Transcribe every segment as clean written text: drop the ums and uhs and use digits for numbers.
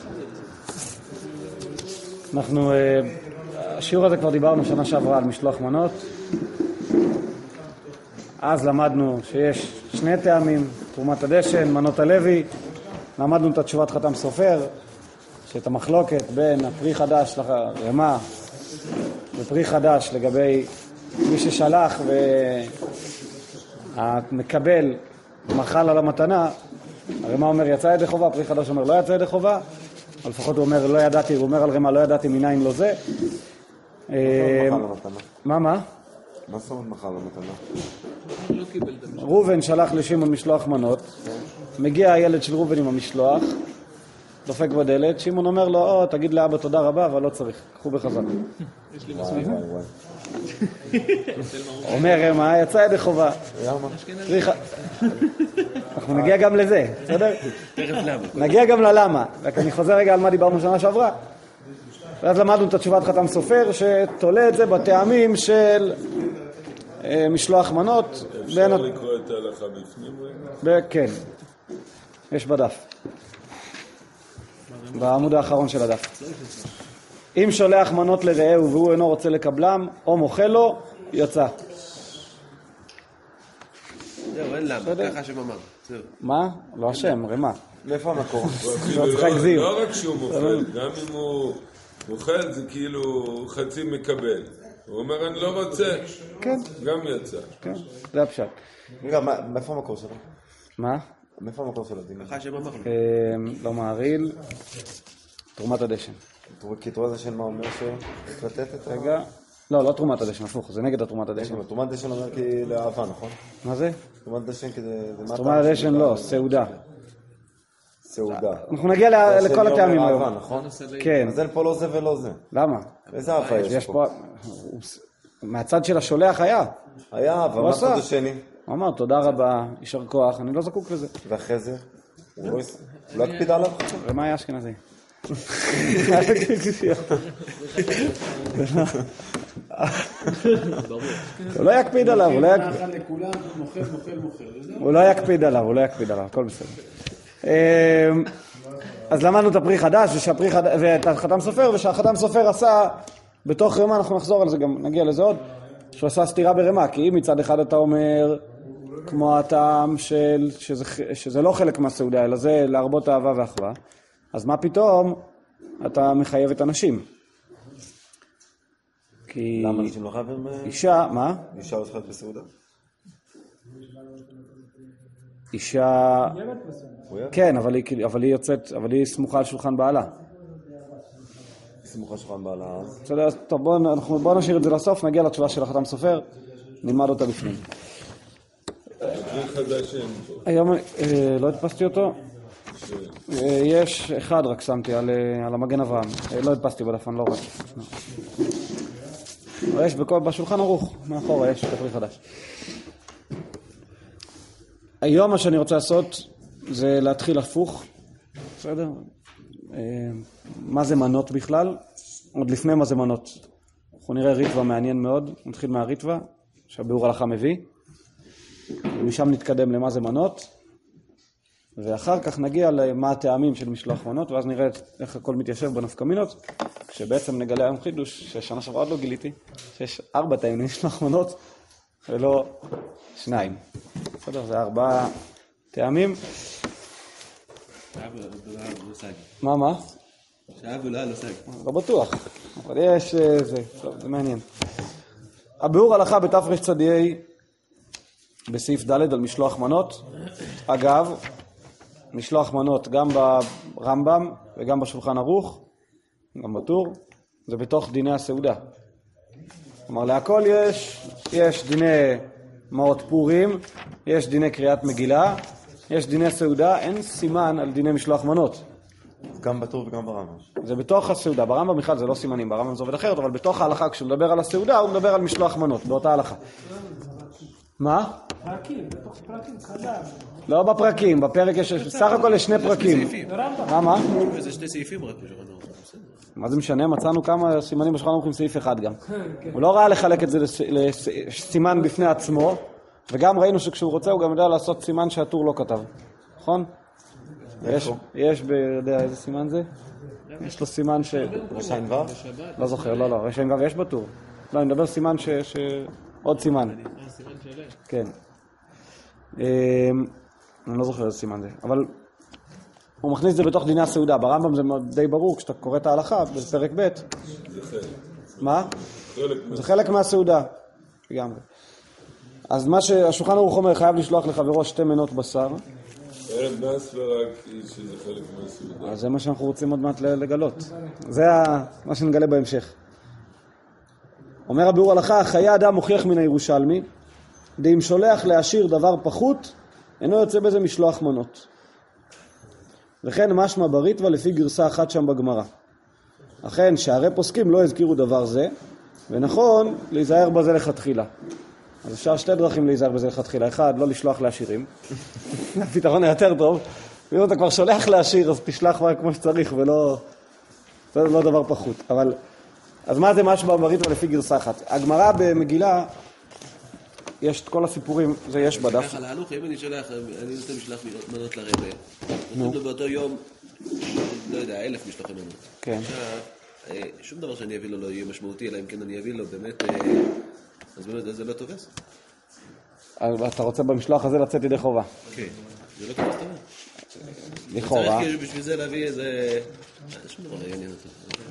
אנחנו, השיעור הזה כבר דיברנו שנה שעברה על משלוח מנות. אז למדנו שיש שני טעמים, תרומת הדשן, מנות הלוי. למדנו את התשובת חתם סופר, שאת המחלוקת בין הפרי חדש לרמה ופרי חדש לגבי מי ששלח והמקבל מחל על המתנה. הרמה אומר יצא ידי חובה, פרי חדש אומר לא יצא ידי חובה, אבל לפחות הוא אומר לא ידעתי, הוא אומר על רמה לא ידעתי מניין לא זה. מה? מה זאת אומרת מחל על המתנה? רובן שלח לשמעון משלוח מנות, מגיע הילד של רובן עם המשלוח, דופק בדלת, שמעון אומר לו, תגיד לאבא תודה רבה, אבל לא צריך, קחו בחזק. אומר, מה, יצא ידי חובה. אנחנו נגיע גם לזה, בסדר? נגיע גם ללמה. רק אני חוזר רגע על מה דיברנו שנה שעברה. ואז למדנו את התשובת חתם סופר, שתולה את זה בטעמים של משלוח מנות. אפשר לקרוא את ההלכה בפנים? כן, יש בדף. בעמוד האחרון של הדף. אם שולח מנות לרעהו והוא אינו רוצה לקבלם, או מוכל לו, יצא. זהו, אין למה, ככה השם אמר. מה? לא השם, רמה. מאיפה המקור? לא רק שהוא מוכל, גם אם הוא מוכל זה כאילו חצי מקבל. הוא אומר אני לא רוצה, גם יצא. כן, זה הפשט. רגע, מאיפה המקור שלו? מה? מאיפה המקור של הדין? ככה השם אמר. לא מעריל, תרומת הדשן. כי תרומת הדשן מה אומר לתת את רגע, לא תרומת הדשן, הפוך, זה נגד התרומת הדשן. תרומת הדשן אומר כי לאהבה, נכון? מה זה? תרומת הדשן כדי... תרומת הדשן לא, סעודה. סעודה. אנחנו נגיע לכל הטעמים היום. נכון? כן. אז אין פה לא זה ולא זה. למה? איזה אהבה יש פה? מהצד של השולח היה. היה, אבל מה הצד השני? הוא אמר, תודה רבה, יישר כוח, אני לא זקוק לזה. ואחרי זה? הוא לא יקפיד עליו? ומה היה אשכנזי? הוא לא יקפיד עליו, הוא לא יקפיד עליו, הכל בסדר. אז למדנו את הפרי חדש ואת החתם סופר, ושהחתם סופר עשה בתוך רמה, אנחנו נחזור על זה, גם נגיע לזה עוד, שהוא עשה סתירה ברמה, כי אם מצד אחד אתה אומר כמו הטעם שזה לא חלק מהסעודה, אלא זה להרבות אהבה ואחווה, אז מה פתאום אתה מחייב את אנשים? כי... למה אנשים לא חייבים? אישה, מה? אישה לא חייבת בסעודה? אישה... כן, אבל היא יוצאת, אבל היא סמוכה על שולחן בעלה. סמוכה על שולחן בעלה. בסדר, טוב, בואו נשאיר את זה לסוף, נגיע לתשובה של החתם סופר, נלמד אותה בפנים. היום לא הדפסתי אותו. יש אחד רק שמתי על המגן אברהם, לא הדפסתי בדף, אני לא רואה. יש בשולחן ערוך, מאחורה יש כפרי חדש. היום מה שאני רוצה לעשות זה להתחיל הפוך, בסדר? מה זה מנות בכלל? עוד לפני מה זה מנות. אנחנו נראה ריטווה מעניין מאוד, נתחיל מהריטווה, שהביאור הלכה מביא, ומשם נתקדם למה זה מנות, ואחר כך נגיע למה הטעמים של משלוח מנות, ואז נראה איך הכל מתיישב בנפקמינות, שבעצם נגלה היום חידוש, ששנה שעברה עוד לא גיליתי, שיש 4 טעמים למשלוח מנות, ולא 2. בסדר, זה 4 טעמים. מה? שאהב ולא היה לו סג. לא בטוח, אבל יש זה, טוב, זה מעניין. הביאור הלכה בתר"ש צדיעי, בסעיף ד' על משלוח מנות. אגב, משלוח מנות גם ברמב"ם וגם בשולחן ערוך, גם בטור, זה בתוך דיני הסעודה. כלומר, להכל יש דיני מעות פורים, יש דיני קריאת מגילה, יש דיני סעודה, אין סימן על דיני משלוח מנות. גם בטור וגם ברמב"ם. זה בתוך הסעודה, ברמב"ם בכלל זה לא סימנים, ברמב"ם זה עובד אחרת, אבל בתוך ההלכה, כשהוא מדבר על הסעודה, הוא מדבר על משלוח מנות, באותה הלכה. מה? פרקים, בתוך פרקים חדש. לא בפרקים, בפרק יש, סך הכל יש 2 פרקים. מה? זה 2 סעיפים רק בשולחן ערוך. מה זה משנה? מצאנו כמה סימנים בשולחן ערוך עם סעיף אחד גם. הוא לא ראה לחלק את זה לסימן בפני עצמו, וגם ראינו שכשהוא רוצה הוא גם יודע לעשות סימן שהטור לא כתב. נכון? יש, יודע איזה סימן זה? יש לו סימן ש... רשעים ו'? לא זוכר, לא, רשעים ו' יש בטור. לא, אני מדבר סימן עוד סימן. סימן שלם. כן. אני לא זוכר איזה סימן זה, אבל הוא מכניס את זה בתוך דיני הסעודה. ברמב"ם זה די ברור, כשאתה קורא את ההלכה בפרק ב'. זה חלק. מה? זה חלק מהסעודה. לגמרי. אז מה שהשולחן ערוך אומר, חייב לשלוח לחברו 2 מנות בשר. ערב נס ורק שזה חלק מהסעודה. אז זה מה שאנחנו רוצים עוד מעט לגלות. זה מה שנגלה בהמשך. אומר הביאור הלכה, חיי אדם מוכיח מן הירושלמי, דאם שולח להשאיר דבר פחות, אינו יוצא בזה משלוח מנות. וכן משמע בריטווה לפי גרסה אחת שם בגמרא. אכן שהרי פוסקים לא הזכירו דבר זה, ונכון להיזהר בזה לכתחילה. אז אפשר 2 דרכים להיזהר בזה לכתחילה. אחד, לא לשלוח להשאירים. הפתרון היותר טוב. ואם אתה כבר שולח להשאיר, אז תשלח כמו שצריך, ולא... זה לא דבר פחות. אבל... אז מה זה משמע בריטווה לפי גרסה אחת? הגמרא במגילה, יש את כל הסיפורים, זה יש בדף. ככה להלוך, אם אני שולח, אני נותן משלח מנות לרבה. נותן לו באותו יום, לא יודע, 1,000 משלוחי מנות. כן. שום דבר שאני אביא לו לא יהיה משמעותי, אלא אם כן אני אביא לו באמת, אז באמת זה לא תופס. אתה רוצה במשלוח הזה לצאת ידי חובה. כן, זה לא תופס טובה. לכאורה. צריך כאילו בשביל זה להביא איזה... שום דבר יעניין אותו.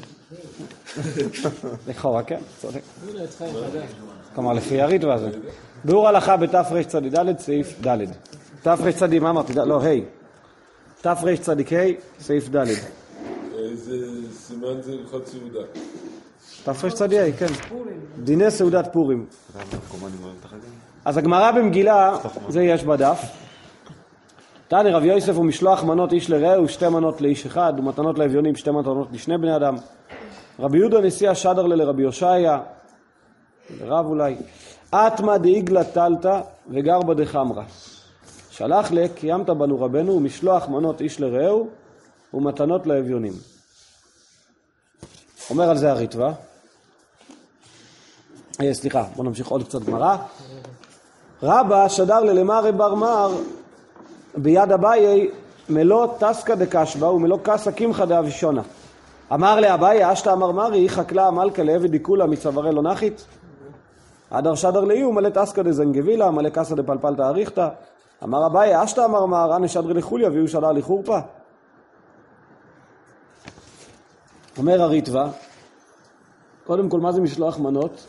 לכאורה, כן, צודק. כלומר, לפי הריטווה הזה. ביאור הלכה בתרצ"ד, סעיף ד'. תרצ"ד, מה אמרתי? לא, ה'. תרצ"ה, סעיף ד'. איזה סימן זה הלכות סעודה? תרצ"ה, כן. דיני סעודת פורים. אז הגמרא במגילה, זה יש בדף. תני רב יוסף הוא משלוח מנות איש לרעהו, 2 מנות לאיש אחד, ומתנות לאביונים 2 מתנות לשני בני אדם. רבי יהודה נשיא שדר לרבי יושעיה, לרב אולי, אטמא דאיגלה טלתא וגרבא דחמרא. שלח לה, קיימת בנו רבנו, משלוח מנות איש לרעהו ומתנות לאביונים. אומר על זה הריטווה. סליחה, בוא נמשיך עוד קצת גמרא. רבא שדר ללמרי בר מר ביד אביי מלוא טסקא דקשבא ומלוא קסא קמחא דאבישונה. אמר לאביי אשתא אמר מרי חקלה מלכה לעבד דיקולה מצווארי לא נחית. אדר שדר לאיו מלא טסקא דזנגבילה מלא קסא דפלפלתא אריכתא. אמר אביי אשתא אמר מר אנא שדרי לחוליה ויהיו שדר לחורפה. אומר הריטווה, קודם כל מה זה משלוח מנות?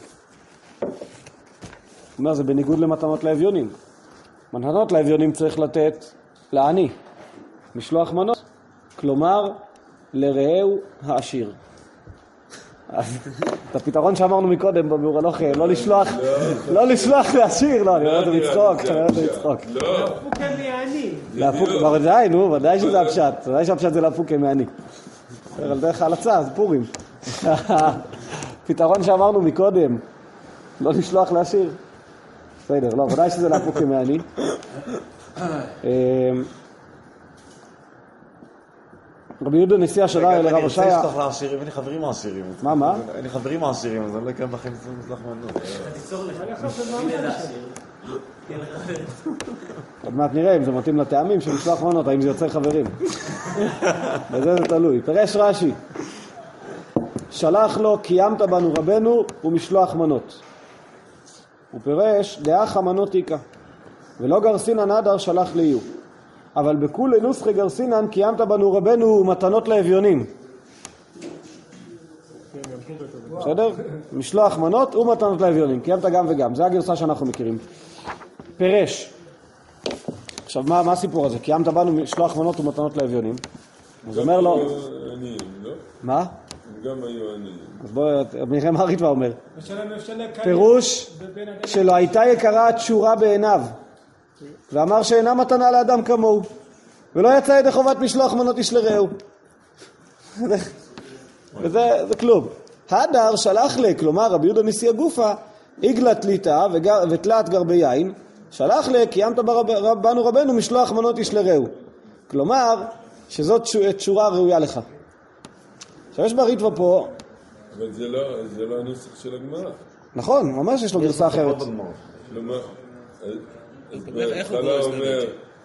אומר זה בניגוד למתנות לאביונים. מתנות לאביונים צריך לתת לעני. משלוח מנות, כלומר לרעהו העשיר. אז את הפתרון שאמרנו מקודם בביאור הלכה, לא לשלוח לעשיר, לא, אני אומר את זה מצחוק, לא. פוקה מעני. ודאי, נו, ודאי שזה הפשט, ודאי שהפשט זה להפוקה מעני. על דרך ההלצה, זה פורים. פתרון שאמרנו מקודם, לא לשלוח לעשיר. בסדר, לא, ודאי שזה להפוקה מעני. רבי יהודה נשיא שדר לרב יושעיה. לשלוח לעשירים, אין לי חברים העשירים. מה? אין לי חברים העשירים, אז אני לא אקרא בכם לשלוח מנות. עוד מעט נראה אם זה מתאים לטעמים של משלוח מנות, האם זה יוצר חברים. בזה זה תלוי. פרש רש"י. שלח לו קיימת בנו רבנו ומשלוח מנות. הוא פירש דאחה מנות איקה. ולא גרסינן אדר שלח ליהו. אבל בכולי נוסחי גרסינן קיימת בנו רבנו ומתנות לאביונים. בסדר? משלוח מנות ומתנות לאביונים. קיימת גם וגם. זה הגרסה שאנחנו מכירים. פירש. עכשיו מה הסיפור הזה? קיימת בנו משלוח מנות ומתנות לאביונים. אז אומר לו... עניים, לא? מה? הם גם היו עניים. אז בואו נראה מה הריטווה אומר. פירוש שלא הייתה יקרה התשורה בעיניו. ואמר שאינה מתנה לאדם כמוהו. ולא יצא ידי חובת משלוח מנות איש לרעהו. וזה כלום. הדר שלח לה, כלומר רבי יהודה נשיא הגופה, עגלה תליטה ותלת גרבי יין, שלח לה, קיימת בנו רבנו משלוח מנות איש לרעהו. כלומר, שזאת תשורה ראויה לך. עכשיו יש בריטווה פה... אבל זה לא הנוסח של הגמרא. נכון, הוא אומר שיש לו גרסה אחרת. כלומר, בהתחלה אומר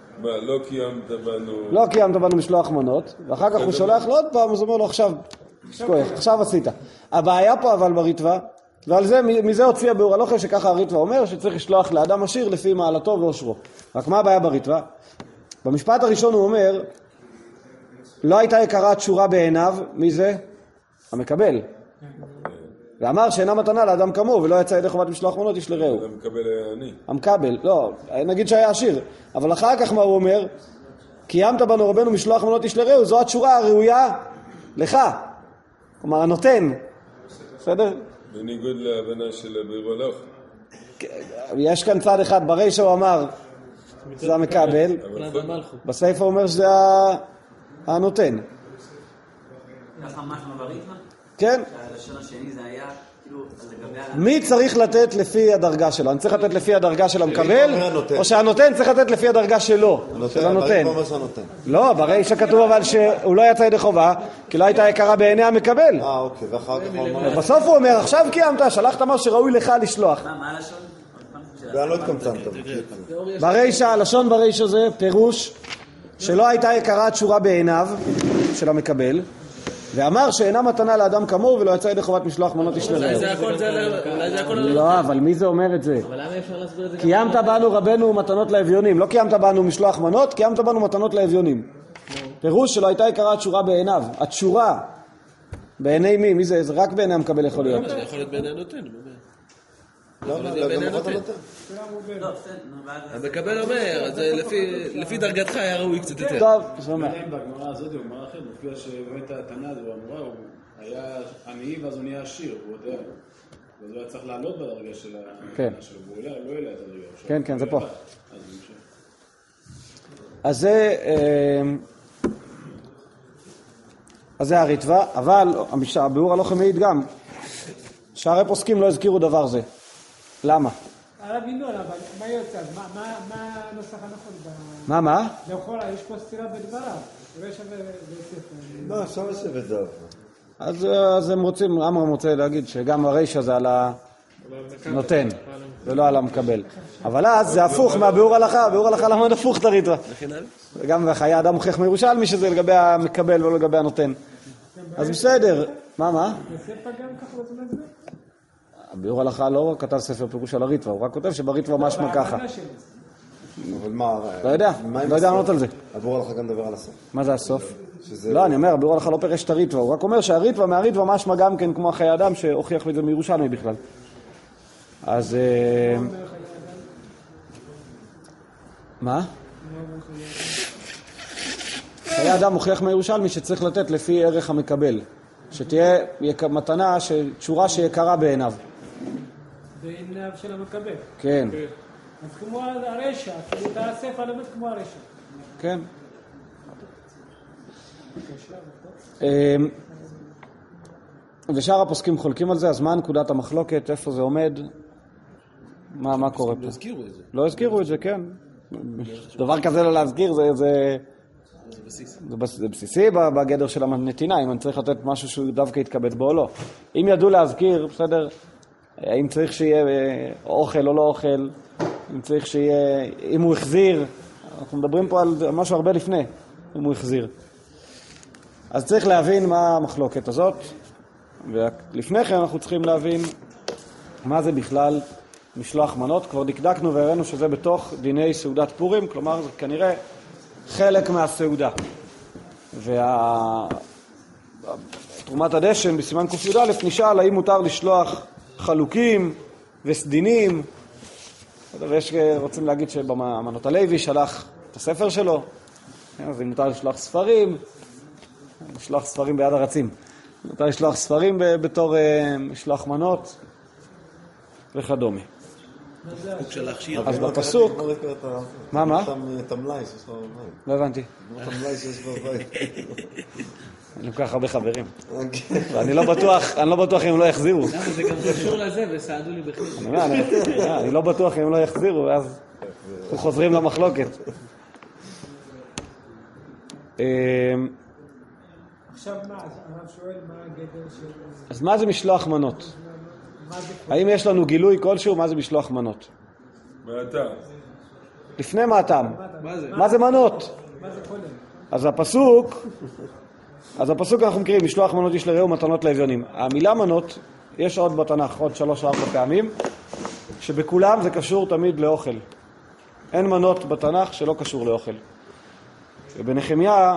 מה, לא קיימת בנו... לא קיימת בנו משלוח מנות, ואחר כך הוא שולח לו עוד פעם, אז הוא אומר לו עכשיו, עכשיו עשית. הבעיה פה אבל בריטווה, ועל זה, מזה הוציא הביאור הלוחם שככה הריטווה אומר, שצריך לשלוח לאדם עשיר לפי מעלתו ואושרו. רק מה הבעיה בריטווה? במשפט הראשון הוא אומר, לא הייתה יקרה תשורה בעיניו, מי זה? המקבל. ואמר שאינה מתנה לאדם כמוהו, ולא יצא ידי חובת משלוח מנות איש לרעהו. המקבל היה אני. המקבל, לא, נגיד שהיה עשיר. אבל אחר כך מה הוא אומר? קיימת בנו רבנו משלוח מנות איש לרעהו, זו התשורה הראויה לך. כלומר, הנותן. בסדר? בניגוד להבנה של הביאור הלוחם. יש כאן צד אחד, ברישא הוא אמר, זה המקבל. בסייפה הוא אומר שזה הנותן. ככה משמע בריטווה? כן. הלשון השני זה היה, כאילו, לגבי... מי צריך לתת לפי הדרגה שלו? אני צריך לתת לפי הדרגה של המקבל, או שהנותן צריך לתת לפי הדרגה שלו, של הנותן. לא, ברישא כתוב אבל שהוא לא יצא ידי חובה, כי לא הייתה יקרה בעיני המקבל. אוקיי, ואחר כך הוא אומר... ובסוף הוא אומר, עכשיו קיימת, שלחת מה שראוי לך לשלוח. מה הלשון? ואני לא התקמצנת. ברישא, הלשון ברישא זה פירוש שלא הייתה יקרה תשורה בעיניו של המקבל, ואמר שאינה מתנה לאדם כמוהו ולא יצא ידי חובת משלוח מנות איש לרעהו. זה הכל... לא, אבל מי זה אומר את זה? אבל למה אפשר להסביר את זה? קיימת בנו רבנו מתנות לאביונים, לא קיימת בנו משלוח מנות, קיימת בנו מתנות לאביונים. פירוש שלא הייתה יקרה תשורה בעיניו. התשורה בעיני מי? מי זה? זה רק בעיני המקבל יכול להיות. זה יכול להיות בעיני הנותן. לא, גם אתה נותן. המקבל אומר, אז לפי דרגתך היה ראוי קצת יותר. טוב, שומע. בגמרא הזאת, בגמרא אחרת, מופיע שבאמת התנא הזו אמרה, הוא היה עני ואז הוא נהיה עשיר, הוא יודע. אז הוא היה צריך לעלות בדרגה של כן. והוא לא העלה את הדרגה. כן, כן, זה פה. אז הוא משהו. אז זה הריטווה, אבל הביאור הלוחם מעיד גם, שערי פוסקים לא הזכירו דבר זה. למה? הרב ינון, אבל מה יוצא? מה הנוסח הנכון? מה? לאכול, יש פה סתירה בדבריו. רשע וספר. לא, אפשר לשבת דף. אז הם רוצים, אמרם רוצה להגיד שגם הרישא זה על הנותן, ולא על המקבל. אבל אז זה הפוך מהביאור הלכה, הביאור הלכה למד הפוך את הריטווה. וגם בחיי אדם מוכיח מירושלמי שזה לגבי המקבל ולא לגבי הנותן. אז בסדר. מה? בספר גם ככה רוצים להסביר? הביאור הלכה לא כתב ספר פירוש על הריטווה, הוא רק כותב שבריטווה משמע ככה. אבל מה... לא יודע לענות על זה. הביאור הלכה גם דבר על הסוף. מה זה הסוף? לא, אני אומר, הביאור הלכה לא פירש את הריטווה, הוא רק אומר שהריטווה מהריטווה משמע גם כן כמו חיי אדם שהוכיח את זה מירושלמי בכלל. אז... מה? חיי אדם הוכיח מירושלמי שצריך לתת לפי ערך המקבל. שתהיה מתנה, תשורה שיקרה בעיניו. בעיניו של המקבל. כן. אז כמו הרשע, כאילו אתה הספר למד כמו הרשע. כן. ושאר הפוסקים חולקים על זה, אז מה נקודת המחלוקת, איפה זה עומד, מה קורה פה? לא הזכירו את זה. לא הזכירו את זה, כן. דבר כזה לא להזכיר, זה בסיסי בגדר של הנתינה, אם אני צריך לתת משהו שהוא דווקא יתקבץ בו או לא. אם ידעו להזכיר, בסדר, אם צריך שיהיה אוכל או לא אוכל, אם צריך שיהיה, אם הוא החזיר, אנחנו מדברים פה על משהו הרבה לפני, אם הוא החזיר. אז צריך להבין מה המחלוקת הזאת, ולפני כן אנחנו צריכים להבין מה זה בכלל משלוח מנות. כבר דקדקנו והראינו שזה בתוך דיני סעודת פורים, כלומר זה כנראה חלק מהסעודה. תרומת הדשן בסימן ק"א נשאל האם מותר לשלוח חלוקים וסדינים, ויש רוצים להגיד שבמנות הלוי שלח את הספר שלו, אז אם מותר לשלוח ספרים, לשלוח ספרים ביד הרצים, מותר לשלוח ספרים בתור משלוח מנות וכדומה. אז בפסוק, מה? את המלאי שיש לך בבית. לא הבנתי. את המלאי שיש בבית. אני לוקח הרבה חברים. ואני לא בטוח אם לא יחזירו. למה זה גם קשור לזה וסעדו לי בכלל. אני לא בטוח אם לא יחזירו, ואז אנחנו חוזרים למחלוקת. עכשיו מה, הרב שואל מה הגדר של... אז מה זה משלוח מנות? האם יש לנו גילוי כלשהו מה זה משלוח מנות? מה אתה? לפני מה הטעם? מה זה? מה זה מנות? מה זה קודם? אז הפסוק אנחנו מכירים, משלוח מנות איש לרעהו מתנות לאביונים. המילה מנות, יש עוד בתנ"ך, עוד 3 או 4 פעמים, שבכולם זה קשור תמיד לאוכל. אין מנות בתנ"ך שלא קשור לאוכל. ובנחמיה,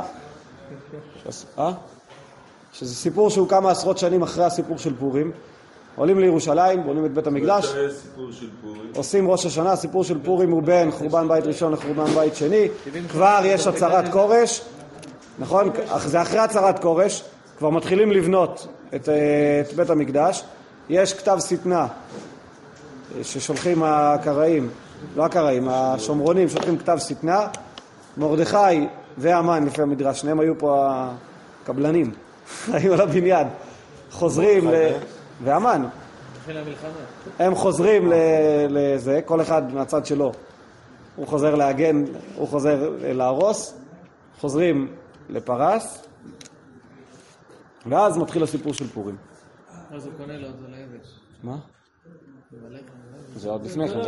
שזה סיפור שהוא כמה עשרות שנים אחרי הסיפור של פורים, עולים לירושלים, בונים את בית המקדש, עושים ראש השנה, הסיפור של פורים הוא בין חורבן בית ראשון לחורבן בית שני, כבר יש הצהרת כורש, נכון? זה אחרי הצהרת כורש, כבר מתחילים לבנות את בית המקדש, יש כתב שטנה ששולחים הקראים, לא הקראים, השומרונים שולחים כתב שטנה, מרדכי והמן לפי המדרש, שניהם היו פה הקבלנים, היו על הבניין, חוזרים והמן, הם חוזרים לזה, כל אחד מהצד שלו, הוא חוזר להגן, הוא חוזר להרוס, חוזרים לפרס, ואז מתחיל הסיפור של פורים. אז הוא קונה לו את זה ליבש. מה? זה עוד לפני כן, זה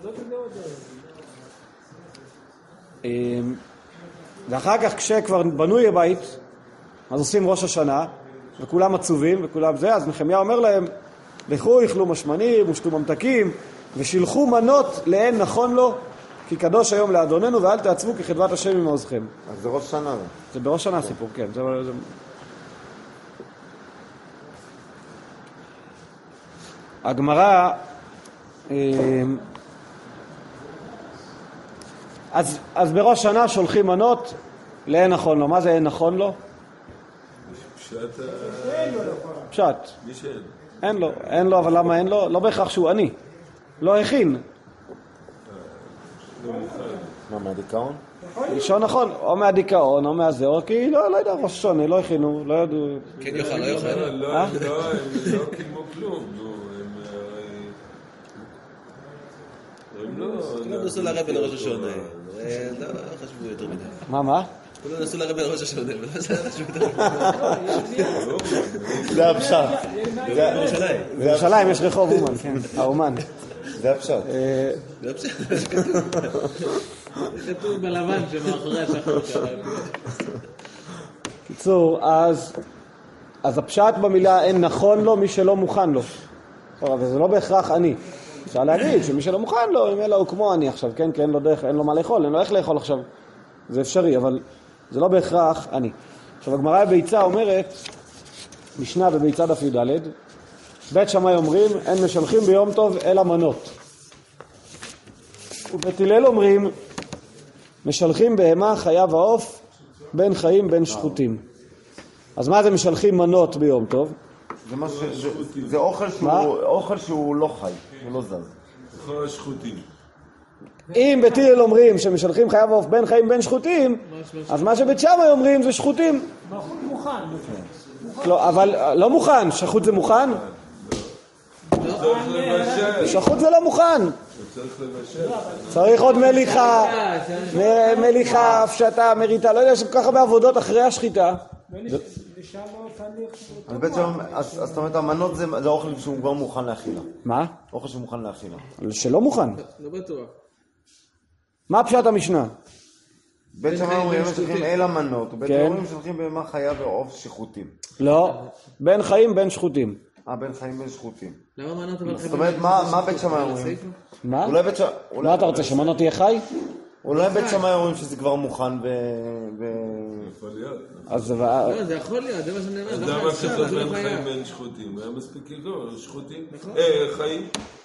ואחר כך כשכבר בנוי הבית, אז עושים ראש השנה, וכולם עצובים, וכולם זה, אז נחמיה אומר להם, לכו יאכלו משמנים ושתו ממתקים, ושילחו מנות לאין נכון לו, כי קדוש היום לאדוננו, ואל תעצבו כחדוות השם עם עוזכם. אז זה ראש שנה. זה בראש שנה סיפור, כן. הגמרא, אז בראש שנה שולחים מנות לאין נכון לו. מה זה אין נכון לו? פשט. אין לו. אין לו, אבל למה אין לו? לא בהכרח שהוא עני. לא הכין. מה, מהדיכאון? לישון נכון, או מהדיכאון, או מהזה, או כי לא יודע, ראש שונה, לא הכינו, לא ידעו. כן יוכל, לא יוכל. לא, הם לא קימו כלום, הם לא נסו לרבי לראש השונה, לא חשבו יותר מדי. מה? כולם נסו לרבי לראש השונה, ולא חשבו יותר מדי. זה הפשט. בירושלים יש רחוב אומן, כן, האומן. זה הפשט. זה הפשט. זה כתוב בלבן שמאחורי השחור שלהם. קיצור, אז הפשט במילה אין נכון לו מי שלא מוכן לו. אבל זה לא בהכרח אני. אפשר להגיד שמי שלא מוכן לו, אם אלא הוא כמו אני עכשיו, כן, כי אין לו דרך, אין לו מה לאכול, אין לו איך לאכול עכשיו. זה אפשרי, אבל זה לא בהכרח אני. עכשיו, הגמרא בביצה אומרת, משנה בביצה דף י"ד, בית שמאי אומרים, אין משלחים ביום טוב אלא מנות. ובית הלל אומרים, משלחים בהמה, חיה ועוף, בין חיים בין שחוטים. אז מה זה משלחים מנות ביום טוב? זה אוכל שהוא לא חי, הוא לא זז. אוכל שחוטים. אם בית הלל אומרים שמשלחים חיה ועוף בין חיים בין שחוטים, אז מה שבית שמאי אומרים זה שחוטים. מוכן. לא, אבל לא מוכן, שחוט זה מוכן? צריך לבשל. שחוט זה לא מוכן. צריך לבשל. צריך עוד מליחה, הפשטה, מריטה, לא יודע, יש כל כך הרבה עבודות אחרי השחיטה. אז זאת אומרת, המנות זה אוכל שהוא כבר מוכן לאכילה. מה? אוכל שהוא מוכן לאכילה. שלא מוכן. לא בטוח. מה פשט המשנה? בית שמאי אומרים שולחים אל המנות, ובית שמאי אומרים שולחים בהמה חיה ועוף שחוטים. לא, בין חיים בין שחוטים. בין חיים בין שחוטים. למה מנות אבל זאת אומרת, מה בית שמאי אומרים? מה? מה אתה רוצה, שמנות תהיה חי? אולי בית שמאי אומרים שזה כבר מוכן יכול להיות. לא, זה יכול להיות, זה מה שאני אומר. למה כתוב בין חיים בין שחוטים? היה מספיק לגור, שחוטים? חיים?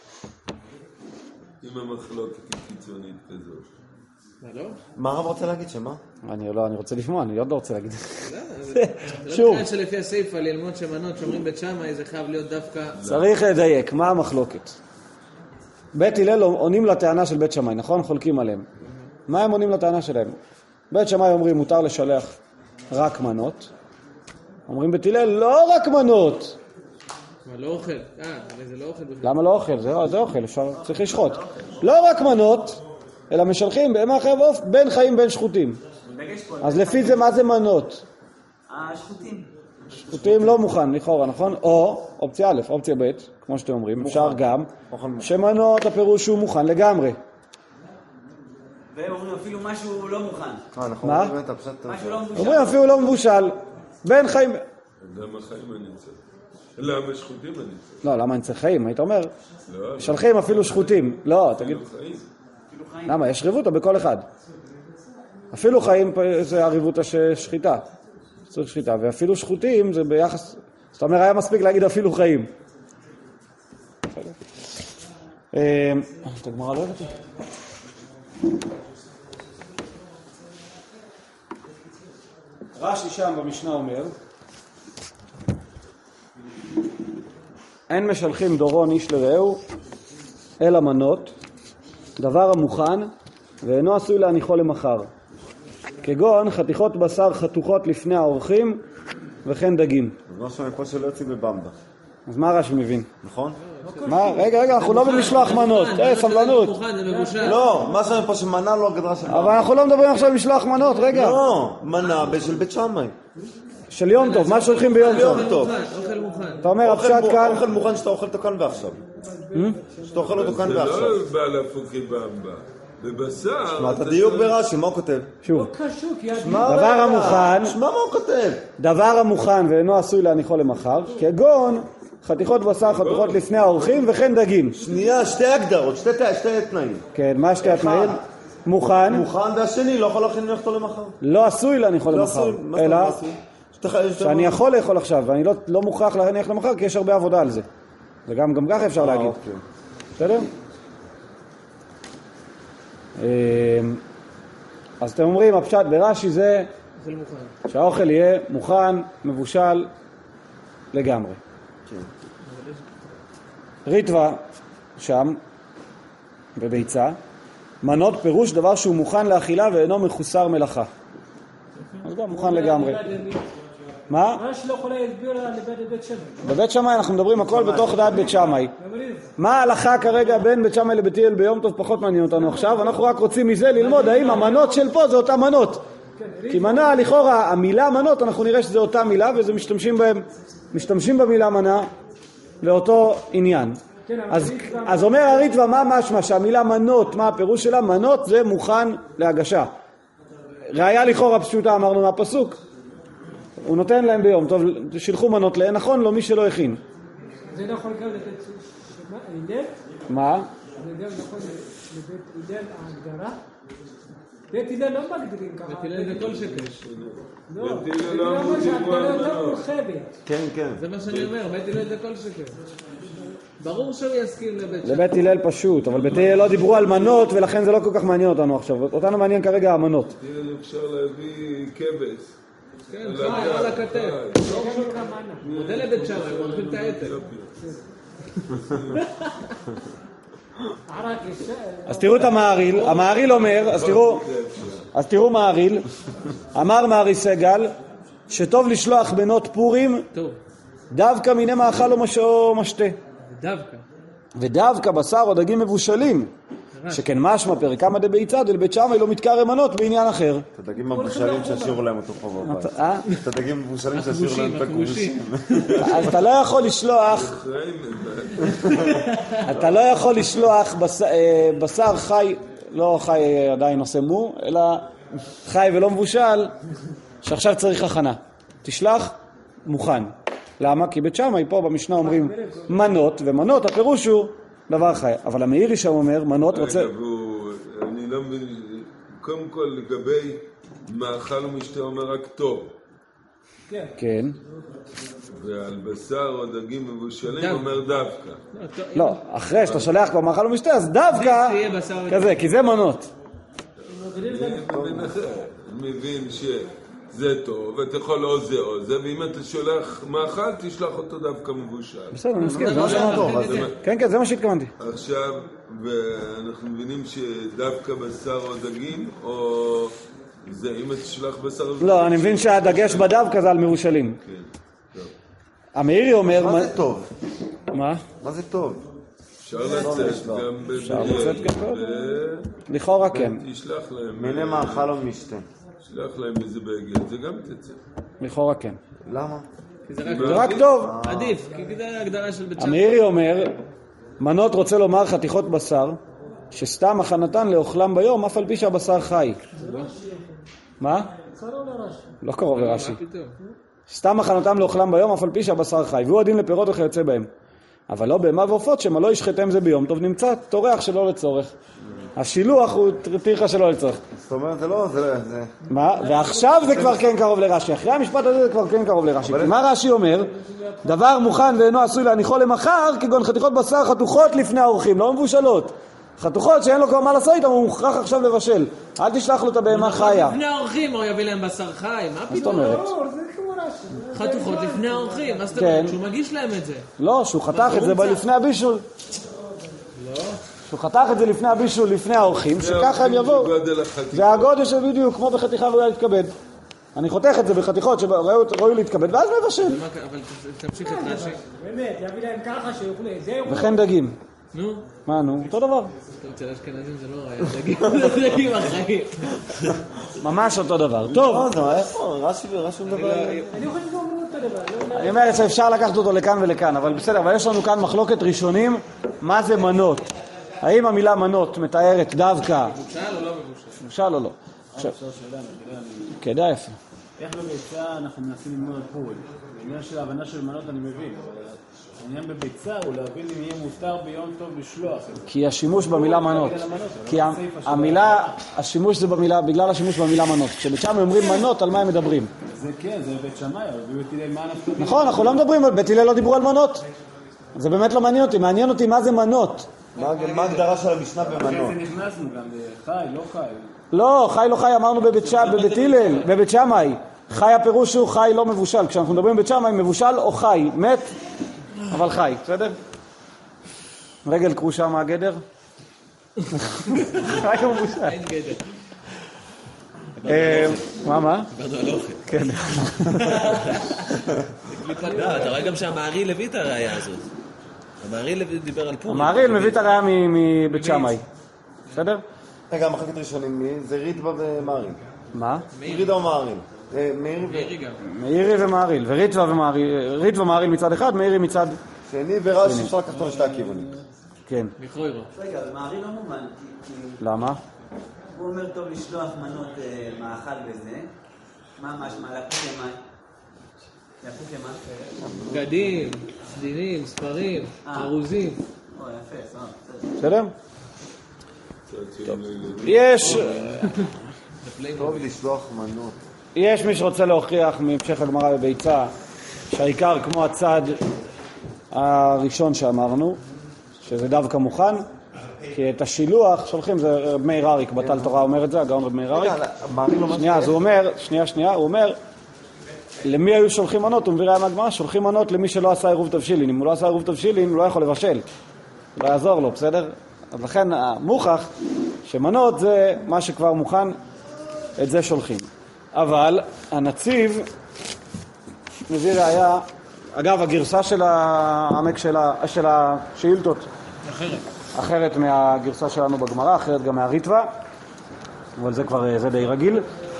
עם המחלוקת קיצונית כזאת. מה הרב רוצה להגיד? שמה? אני רוצה לשמוע, אני עוד לא רוצה להגיד. זה לא נראה שלפי הסעיפה ללמוד שמנות שאומרים בית שמאי זה חייב להיות דווקא... צריך לדייק, מה המחלוקת? בית הלל עונים לטענה של בית שמאי, נכון? חולקים עליהם. מה הם עונים לטענה שלהם? בית שמאי אומרים מותר לשלח רק מנות. אומרים בית הלל לא רק מנות. אבל לא אוכל. זה לא אוכל. למה לא אוכל? זה אוכל, צריך לשחוט. לא רק מנות, אלא משלחים בהמה חיה ועוף בין חיים בין שחוטים. אז לפי זה מה זה מנות? שחוטים. שחוטים לא מוכן, לכאורה, נכון? או, אופציה א', אופציה ב', כמו שאתם אומרים, אפשר גם, שמנות הפירוש הוא מוכן לגמרי. והם אומרים אפילו משהו לא מוכן. נכון, מה? משהו לא מבושל. אומרים אפילו לא מבושל. בין חיים... למה חיים אני צריך? למה שחוטים אני צריך? לא, למה אני צריך חיים? היית אומר? לא. שלחים אפילו שחוטים. לא, תגיד... חיים. למה? יש ריבותה בכל אחד. אפילו חיים זה הריבותה ששחיטה. צריך שחיטה. ואפילו שחוטים זה ביחס... זאת אומרת, היה מספיק להגיד אפילו חיים. את הגמרא לא הבאתי. רש"י שם במשנה אומר, אין משלחים דורון איש לרעהו אלא מנות, דבר המוכן ואינו עשוי להניחו למחר, כגון חתיכות בשר חתוכות לפני האורחים וכן דגים. אז מה שם פה שלא יוצאים בבמבה. אז מה רש"י מבין? נכון? מה? רגע, אנחנו לא במשלוח מנות. סבלנות. לא, מה שם פה שמנה לא הגדרה של במבה. אבל אנחנו לא מדברים עכשיו במשלוח מנות, רגע. לא, מנה של בית שמאי. של יום טוב, מה שהולכים ביום טוב? יום טוב. אוכל מוכן. אתה אומר, הפשט כאן... אוכל מוכן שאתה אוכל אותו כאן ועכשיו. שאתה אוכל אותו כאן ועכשיו. זה לא בא להפוקי במבה. בבשר... מה, אתה דיוק ברש"י, מה הוא כותב? שוב. קשוק, יד... דבר המוכן... שמע מה הוא כותב? דבר המוכן ואינו עשוי להניחו למחר, כגון חתיכות בשר חתוכות לפני האורחים וכן דגים. שנייה, שתי הגדרות, שתי תנאים. כן, מה שתי התנאים? מוכן. מוכן, והשני לא יכול להכין אותו למחר. לא עשוי להניחו למחר. אלא שאני יכול לאכול עכשיו, ואני לא מוכרח להניח למחר, כי יש הרבה עבודה על זה. וגם ככה אפשר להגיד. בסדר? אז אתם אומרים, הפשט ברש"י זה שהאוכל יהיה מוכן, מבושל לגמרי. ריטווה שם בביצה, מנות פירוש דבר שהוא מוכן לאכילה ואינו מחוסר מלאכה. אז גם מוכן לגמרי. מה? רש"י לא יכולה להסביר לבית שמאי. בבית שמאי אנחנו מדברים הכל בתוך דעת בית שמאי. מה ההלכה כרגע בין בית שמאי לבית הלל ביום טוב פחות מעניין אותנו עכשיו, אנחנו רק רוצים מזה ללמוד האם המנות של פה זה אותה מנות. כי מנה לכאורה, המילה מנות אנחנו נראה שזה אותה מילה וזה משתמשים במילה מנה לאותו עניין. אז אומר הריטווה מה משמע שהמילה מנות, מה הפירוש שלה? מנות זה מוכן להגשה. ראיה לכאורה פשוטה אמרנו מהפסוק. הוא נותן להם ביום טוב, שילחו מנות להם, נכון? לא מי שלא הכין. זה נכון גם לבית הלל? מה? זה גם נכון לבית הלל ההגדרה? בית הלל לא מגדירים ככה. בית הלל זה כל שקש. לא, בית הלל אומר שההגדרה לא מורחבת. כן. זה מה שאני אומר, בית הלל זה כל שקש. ברור שהוא יסכים לבית לבית הלל פשוט, אבל בית הלל לא דיברו על מנות ולכן זה לא כל כך מעניין אותנו עכשיו. אותנו מעניין כרגע המנות. אפשר להביא כבש. כן, חי על הכתף. מודה לבית שמאי, הם הולכים את העתק. אז תראו את המעריל, המעריל אומר, אז תראו מעריל, אמר מערי סגל, שטוב לשלוח בנות פורים, דווקא מיני מאכל או משתה. דווקא. ודווקא בשר או דגים מבושלים, שכן משמע פרקמא דביצה דלבית שמאי לא מתקרא מנות בעניין אחר. את הדגים המבושלים שהשאירו להם אותו פה בבית. את הדגים המבושלים שהשאירו להם את הכבושים. אז אתה לא יכול לשלוח בשר חי, לא חי עדיין עושה מו, אלא חי ולא מבושל, שעכשיו צריך הכנה. תשלח מוכן. למה? כי בית שמאי פה במשנה אומרים מנות, ומנות הפירוש הוא דבר חי. אבל המאירי שם אומר מנות רוצה... אני לא מבין, קודם כל לגבי מאכל ומשתה אומר רק טוב. כן. ועל בשר או דגים מבושלים אומר דווקא. לא, אחרי שאתה שולח כבר מאכל ומשתה אז דווקא כזה, כי זה מנות. אני מבין שזה טוב, אתה יכול או זה או זה, ואם אתה שולח מאכל תשלח אותו דווקא מבושל. בסדר, אני מסכים, זה מה שאמרתי. כן, זה מה שהתכוונתי. עכשיו, ואנחנו מבינים שדווקא בשר או דגים, או זה, אם אתה שלח בשר... לא, אני מבין שהדגש בדווקא זה על מבושלים. כן, טוב. המאירי אומר... מה זה טוב? מה? מה זה טוב? אפשר לצאת גם אפשר לצאת גם טוב? לכאורה כן. תשלח להם... מיני מאכל או משתה. תשלח להם איזה בגד, זה גם תצא. לכאורה כן. למה? זה רק טוב. עדיף, כי זה הגדרה של בית שמאי. המאירי אומר, מנות רוצה לומר חתיכות בשר, שסתם הכנתן לאוכלם ביום, אף על פי שהבשר חי. מה? קרוב לרש"י. לא קרוב לרש"י. סתם הכנתם לאוכלם ביום, אף על פי שהבשר חי. והוא הדין לפירות וכיוצא בהם. אבל לא בהמה ועופות, שמה לא ישחטם זה ביום טוב, נמצא טורח שלא לצורך. השילוח הוא טרחה שלא לצורך. זאת אומרת, זה לא, זה... מה? ועכשיו זה כבר כן קרוב לרש"י. אחרי המשפט הזה זה כבר כן קרוב לרש"י. כי מה רש"י אומר? דבר מוכן ואינו עשוי להניחו למחר, כגון חתיכות בשר חתוכות לפני האורחים, לא מבושלות. חתוכות שאין לו כבר מה לעשות איתם, הוא מוכרח עכשיו לבשל. אל תשלח לו את הבהמה חיה. לפני האורחים הוא יביא להם בשר חי, מה זאת אומרת? חתוכות לפני האורחים, מה זאת אומרת? שהוא מגיש להם את זה. לא, שהוא חתך את זה לפני הבישול. שהוא חתך את זה לפני הבישול, לפני האורחים, שככה הם יבואו. זה הגודל של בדיוק, כמו בחתיכה ראויה להתכבד. אני חותך את זה בחתיכות שראוי להתכבד, ואז מבשל. אבל תמשיך את רש"י. באמת, יביא להם ככה שיוכלו, זהו. וכן דגים. נו. מה נו? אותו דבר. אצל האשכנזים זה לא רעיון, דגים החיים. ממש אותו דבר. טוב. איפה? רש"י מדבר... אני חושב שהוא אמרו אותו דבר. אני אומר שאפשר לקחת אותו לכאן ולכאן, אבל בסדר, אבל יש לנו כאן מחלוקת ראשונים, מה זה מנות? האם המילה מנות מתארת דווקא? מבושל או לא מבושל? מבושל או לא? עכשיו. כדאי יפה. איך בביצה אנחנו מנסים ללמוד פורים? בעניין של ההבנה של מנות אני מבין, אבל העניין בביצה הוא להבין אם יהיה מותר ביום טוב לשלוח. כי השימוש במילה מנות. כי המילה, השימוש זה במילה, בגלל השימוש במילה מנות. כשבית שמאי אומרים מנות, על מה הם מדברים? זה כן, זה בית שמאי, אבל בבית הלל מה אנחנו... נכון, אנחנו לא מדברים, בית הלל לא דיברו על מנות. זה באמת לא מעניין אותי, מעניין אותי מה זה מנות. מה ההגדרה של המשנה במנות? זה נכנסנו גם בחי, לא חי. לא, חי לא חי אמרנו בבית הלל, בבית שמאי. חי הפירוש הוא חי לא מבושל. כשאנחנו מדברים בבית שמאי, מבושל או חי, מת, אבל חי, בסדר? רגל קרושה מהגדר? חי לא מבושל. אין גדר. מה? דיברנו על אוכל. כן. אתה רואה גם שהמעריל הביא את הראייה הזאת. המעריל דיבר על פורים. המעריל מביא את הראייה מבית שמאי. בסדר? רגע, מחלקת ראשונים, זה ריטב"א ומעריל. מה? ריטב"א או מעריל? מאירי ומעריל. וריטב"א ומעריל מצד אחד, מאירי מצד... שני ורש"י אפשר לקחת אותו לשתי הכיוונים. כן. לכרוירו. רגע, מעריל לא מובן. למה? הוא אומר טוב לשלוח מנות מאכל וזה. מה משמע? להפוך למה? להפוך למה? בגדים, סדינים, ספרים, ארוזים. או, יפה, בסדר? יש... טוב לשלוח מנות. יש מי שרוצה להוכיח מהמשך הגמרא בביצה שהעיקר כמו הצד הראשון שאמרנו, שזה דווקא מוכן, כי את השילוח שולחים, זה מאיר אריק, בטל תורה אומר את זה, הגאון רב מאיר אריק. שנייה, אז הוא אומר, הוא אומר, למי היו שולחים מנות? הוא מביא ראיה מהגמרא, שולחים מנות למי שלא עשה עירוב תבשילין. אם הוא לא עשה עירוב תבשילין, הוא לא יכול לבשל. לא יעזור לו, בסדר? אז לכן המוכח שמנות זה מה שכבר מוכן, את זה שולחים. אבל הנציב מביא ראיה, אגב, הגרסה של העמק של השאילתות אחרת מהגרסה שלנו בגמרא, אחרת גם מהריטב"א, אבל זה כבר, זה די רגיל.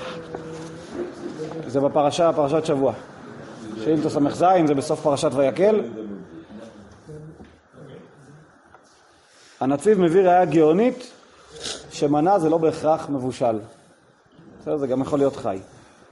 זה פרשת שבוע. שאילתות סמ"ז, זה בסוף פרשת ויקל. הנציב מביא ראיה גאונית שמנה זה לא בהכרח מבושל. זה גם יכול להיות חי.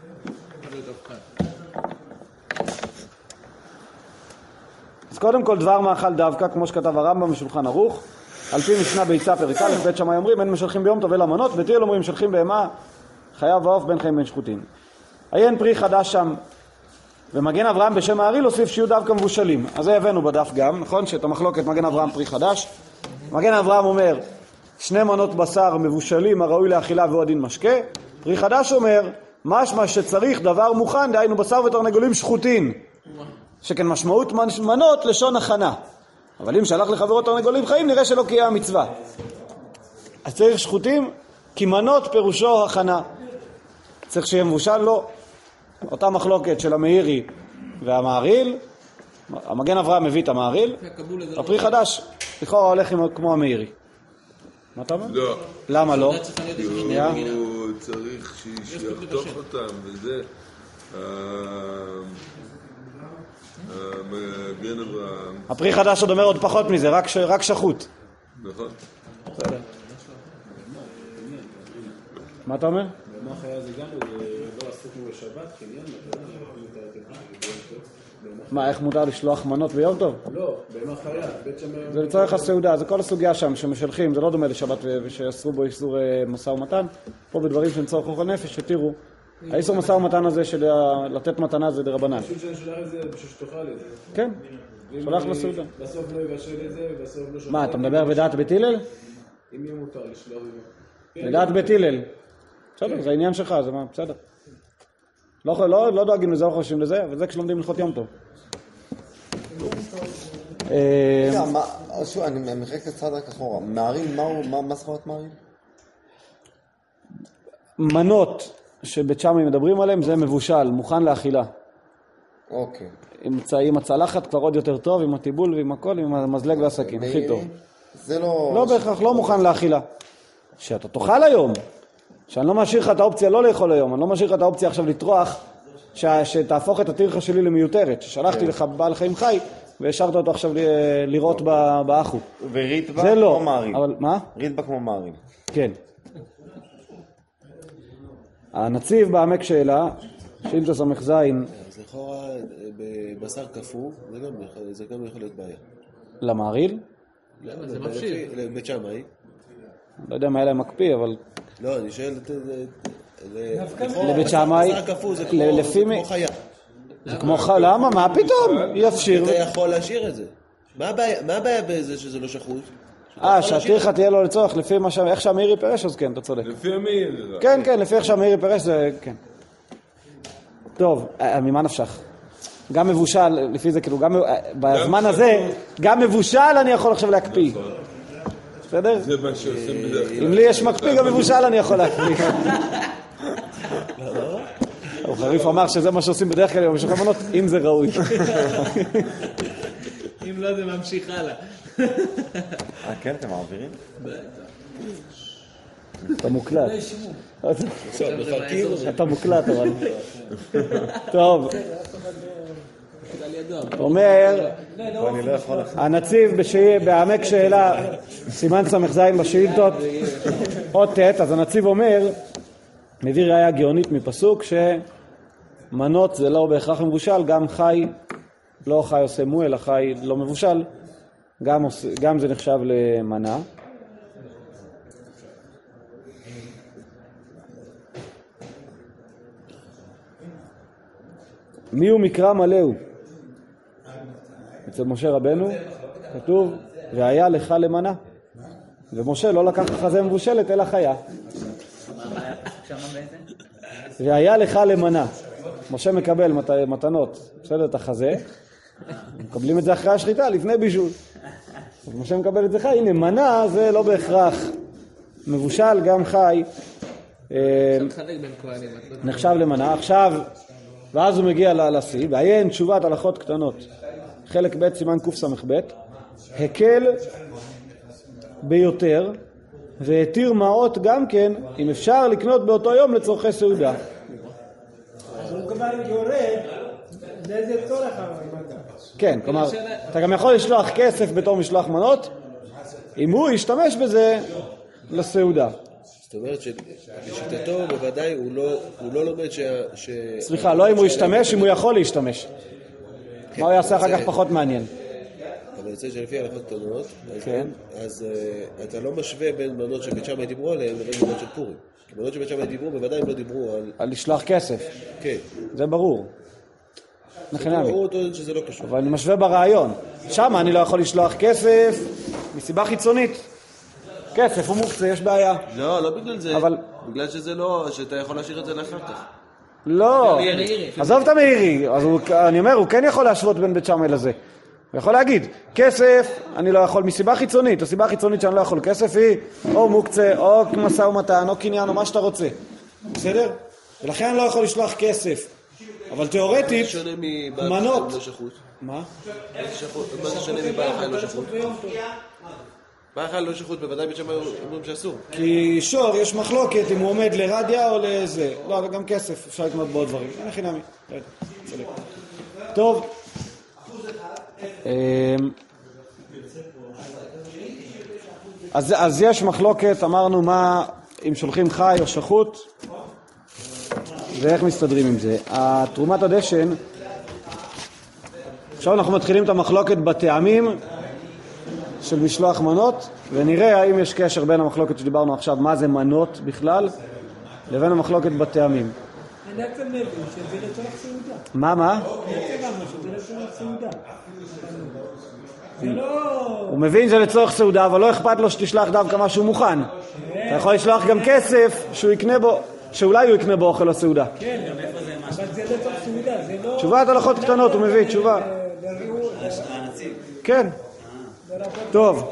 אז קודם כל דבר מאכל דווקא, כמו שכתב הרמב"ם בשולחן ערוך, על פי משנה ביצה פרק א', בית שמאי אומרים אין משלחים ביום טוב אלא מנות, בית הלל אומרים משלחים בהמה חיה ועוף בין חיים בין שחוטים. עיין פרי חדש שם, ומגן אברהם בשם העריל הוסיף שיהיו דווקא מבושלים. אז זה הבאנו בדף גם, נכון? שאת המחלוקת מגן אברהם פרי חדש. מגן אברהם אומר 2 מנות בשר מבושלים הראוי לאכילה והוא הדין משקה. פרי חדש אומר משמע שצריך דבר מוכן, דהיינו בשר ותרנגולים שחוטין, שכן משמעות מנות לשון הכנה. אבל אם שלח לחברו תרנגולים חיים נראה שלא קיים המצווה. אז צריך שחוטים, כי מנות פירושו הכנה. צריך שיהיה מבושל? לא. אותה מחלוקת של המאירי והמעריל, המגן אברהם מביא את המעריל, הפרי חדש לכאורה הולך כמו המאירי. מה אתה אומר? לא. למה לא? הוא צריך שיחתוך אותם וזה. המגן אברהם. הפרי חדש עוד אומר עוד פחות מזה, רק שחוט. נכון. מה אתה אומר? בהמה חיה זה גם לא עסוק כמו בשבת, קניין, מה, איך מותר לשלוח מנות ביום טוב? לא, בהמה חיה, בית שמאי... זה לצורך הסעודה, זה כל הסוגיה שם שמשלחים, זה לא דומה לשבת ושאסרו בו איסור משא ומתן. פה בדברים של צורך רוח הנפש, שתראו, האיסור משא ומתן הזה של לתת מתנה זה דרבנן. פשוט שאני שולח את זה בשביל שתאכל את זה. כן, שולח לסעודה. בסוף לא יבשל את זה, ובסוף לא שולח. מה, אתה מדבר בדעת בית הלל? אם יהיה מותר לשלוח את זה. בדעת בית הלל. בסדר, זה העניין שלך, זה מה, בסדר. לא דואגים לזה, לא חושבים לזה, וזה כשלומדים הלכות יום טוב. אני מחלק את צעד רק אחורה. מערים, מה סחורת מערים? מנות שבית שמאי מדברים עליהם זה מבושל, מוכן לאכילה. אוקיי. עם הצלחת כבר עוד יותר טוב, עם הטיבול ועם הכל, עם המזלג והסכין, הכי טוב. זה לא... לא בהכרח, לא מוכן לאכילה. שאתה תאכל היום, שאני לא משאיר לך את האופציה לא לאכול היום, אני לא משאיר לך את האופציה עכשיו לטרוח, שתהפוך את הטרחה שלי למיותרת, ששלחתי לך בעל חיים חי, והשארת אותו עכשיו לראות באחו. וריטבא כמו מערים. מה? ריטבא כמו מערים. כן. הנציב בעמק שאלה, שאילתא סמך זין. אז לכאורה בבשר קפוא, זה גם יכול להיות בעיה. למעריל? למה? זה מפשיל. לבית שמאי. לא יודע מה היה להם מקפיא, אבל... לא, אני שואל... לבית שמאי... בשר קפוא זה כמו חיה. זה כמו חיה, למה? מה פתאום? יפשיר. אתה יכול להשאיר את זה. מה הבעיה בזה שזה לא שחוט? שהטרחה תהיה לו לצורך, לפי איך שהמאירי פרש, אז כן, אתה צודק. לפי המאיר. כן, כן, לפי איך שהמאירי פרש זה, כן. טוב, ממה נפשך? גם מבושל, לפי זה, כאילו, בזמן הזה, גם מבושל אני יכול עכשיו להקפיא. בסדר? זה מה שעושים בדרך כלל. אם לי יש מקפיא, גם מבושל אני יכול להקפיא. הוא חריף אמר שזה מה שעושים בדרך כלל, במשך המנות, אם זה ראוי. אם לא, זה ממשיך הלאה. כן, אתם מעבירים? אתה מוקלט. אתה מוקלט, אבל. טוב. אומר, הנציב בעמק שאלה, סימן סמך זין בשאילתות, עוד תת, אז הנציב אומר, מביא ראיה גאונית מפסוק, שמנות זה לא בהכרח מבושל, גם חי, לא חי עושה מועל, החי לא מבושל, גם זה נחשב למנה. מי הוא מקרא מלאו? אצל משה רבנו כתוב, והיה לך למנה. ומשה לא לקח חזה מבושלת אלא חיה. והיה לך למנה. משה מקבל מתנות, בסדר, את החזה. מקבלים את זה אחרי השחיטה, לפני בישול. אז משה מקבל את זה חי. הנה, מנה זה לא בהכרח מבושל, גם חי. נחשב למנה. עכשיו, ואז הוא מגיע לסי, ועיין תשובת הלכות קטנות. חלק ב' סימן קס"ב, הקל ביותר, והתיר מעות גם כן, אם אפשר לקנות באותו יום לצורכי סעודה. אז הוא כבר יורד, לאיזה צורך המדע? כן, כלומר, אתה גם יכול לשלוח כסף בתור משלוח מנות, אם הוא ישתמש בזה לסעודה. זאת אומרת שבשיטתו בוודאי הוא לא לומד סליחה, לא אם הוא ישתמש, אם הוא יכול להשתמש. מה הוא יעשה אחר כך פחות מעניין. אבל יוצא שלפי הלכות קטנות, אז אתה לא משווה בין מנות שבית שמאי דיברו עליהן לבין מנות של פורים. כי מנות שבית שמאי דיברו, בוודאי הם לא דיברו על לשלוח כסף. כן. זה ברור. הוא טוען שזה לא קשור. אבל אני משווה ברעיון. שם אני לא יכול לשלוח כסף מסיבה חיצונית. כסף הוא מוקצה, יש בעיה. לא בגלל זה. בגלל שזה לא, שאתה יכול להשאיר את זה לאחר כך. לא, עזוב את המאירי. אני אומר, הוא כן יכול להשוות בין בית שמאי לזה. הוא יכול להגיד, כסף אני לא יכול מסיבה חיצונית. הסיבה החיצונית שאני לא יכול כסף היא או מוקצה, או משא ומתן, או קניין, או מה שאתה רוצה. בסדר? ולכן אני לא יכול לשלוח כסף. אבל תיאורטית, מנות. מה? מה זה שונה מבעל חי לא שחוט? בעל חי לא שחוט, בוודאי בית שמאי אומרים שאסור. כי שור, יש מחלוקת אם הוא עומד לרדיה או לזה. לא, אבל גם כסף, אפשר לקנות בעוד דברים. אין הכי נמי. טוב. אז יש מחלוקת, אמרנו מה אם שולחים חי או שחוט, ואיך מסתדרים עם זה. תרומת הדשן, עכשיו אנחנו מתחילים את המחלוקת בטעמים של משלוח מנות, ונראה האם יש קשר בין המחלוקת שדיברנו עכשיו, מה זה מנות בכלל, לבין המחלוקת בטעמים. אני בעצם מבין שזה לצורך סעודה. מה? בעצם אמרו שזה לצורך סעודה. זה לא... הוא מבין שזה לצורך סעודה, אבל לא אכפת לו שתשלח דווקא משהו מוכן. אתה יכול לשלוח גם כסף שהוא יקנה בו, שאולי הוא יקנה בו אוכל לסעודה. כן, אבל זה לצורך סעודה, זה לא... תשובת הלכות קטנות, הוא מביא תשובה. כן. טוב.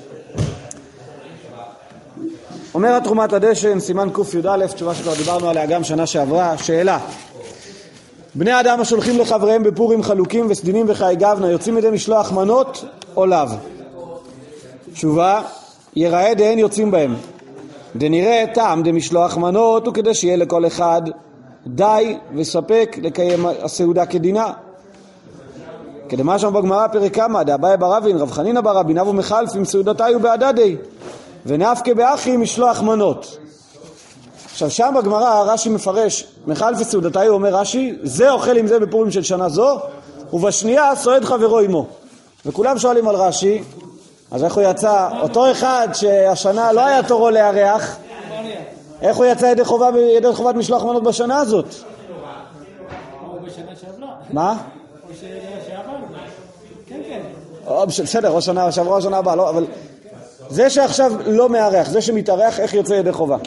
אומרת תרומת הדשן, סימן ק"יא, תשובה שכבר דיברנו עליה גם שנה שעברה. שאלה: בני אדם השולחים לחבריהם בפורים חלוקים וסדינים וחי גבנה יוצאים ידי משלוח מנות או לאו? תשובה: יראה דהן יוצאים בהם. דנראה טעם דמשלוח מנות וכדי שיהיה לכל אחד די וספק לקיים הסעודה כדינה. כדמה שם בגמרא פרק כמה דאביי ברבין רב חנינא ברבין אבו מחלפים סעודתיו בעדדי ונפקא באחי משלוח מנות. עכשיו שם בגמרא רש"י מפרש מחלפי סעודתיו, אומר רש"י זה אוכל עם זה בפורים של שנה זו, ובשנייה סועד חברו עמו. וכולם שואלים על רש"י, אז איך הוא יצא, אותו אחד שהשנה לא היה תורו לארח, איך הוא יצא ידי חובת משלוח מנות בשנה הזאת? או בשנה שעברה. מה? או בשנה שעברה. כן, כן. בסדר, או שנה שעברה או שנה הבאה, לא, אבל זה שעכשיו לא מארח, זה שמתארח, איך יוצא ידי חובה?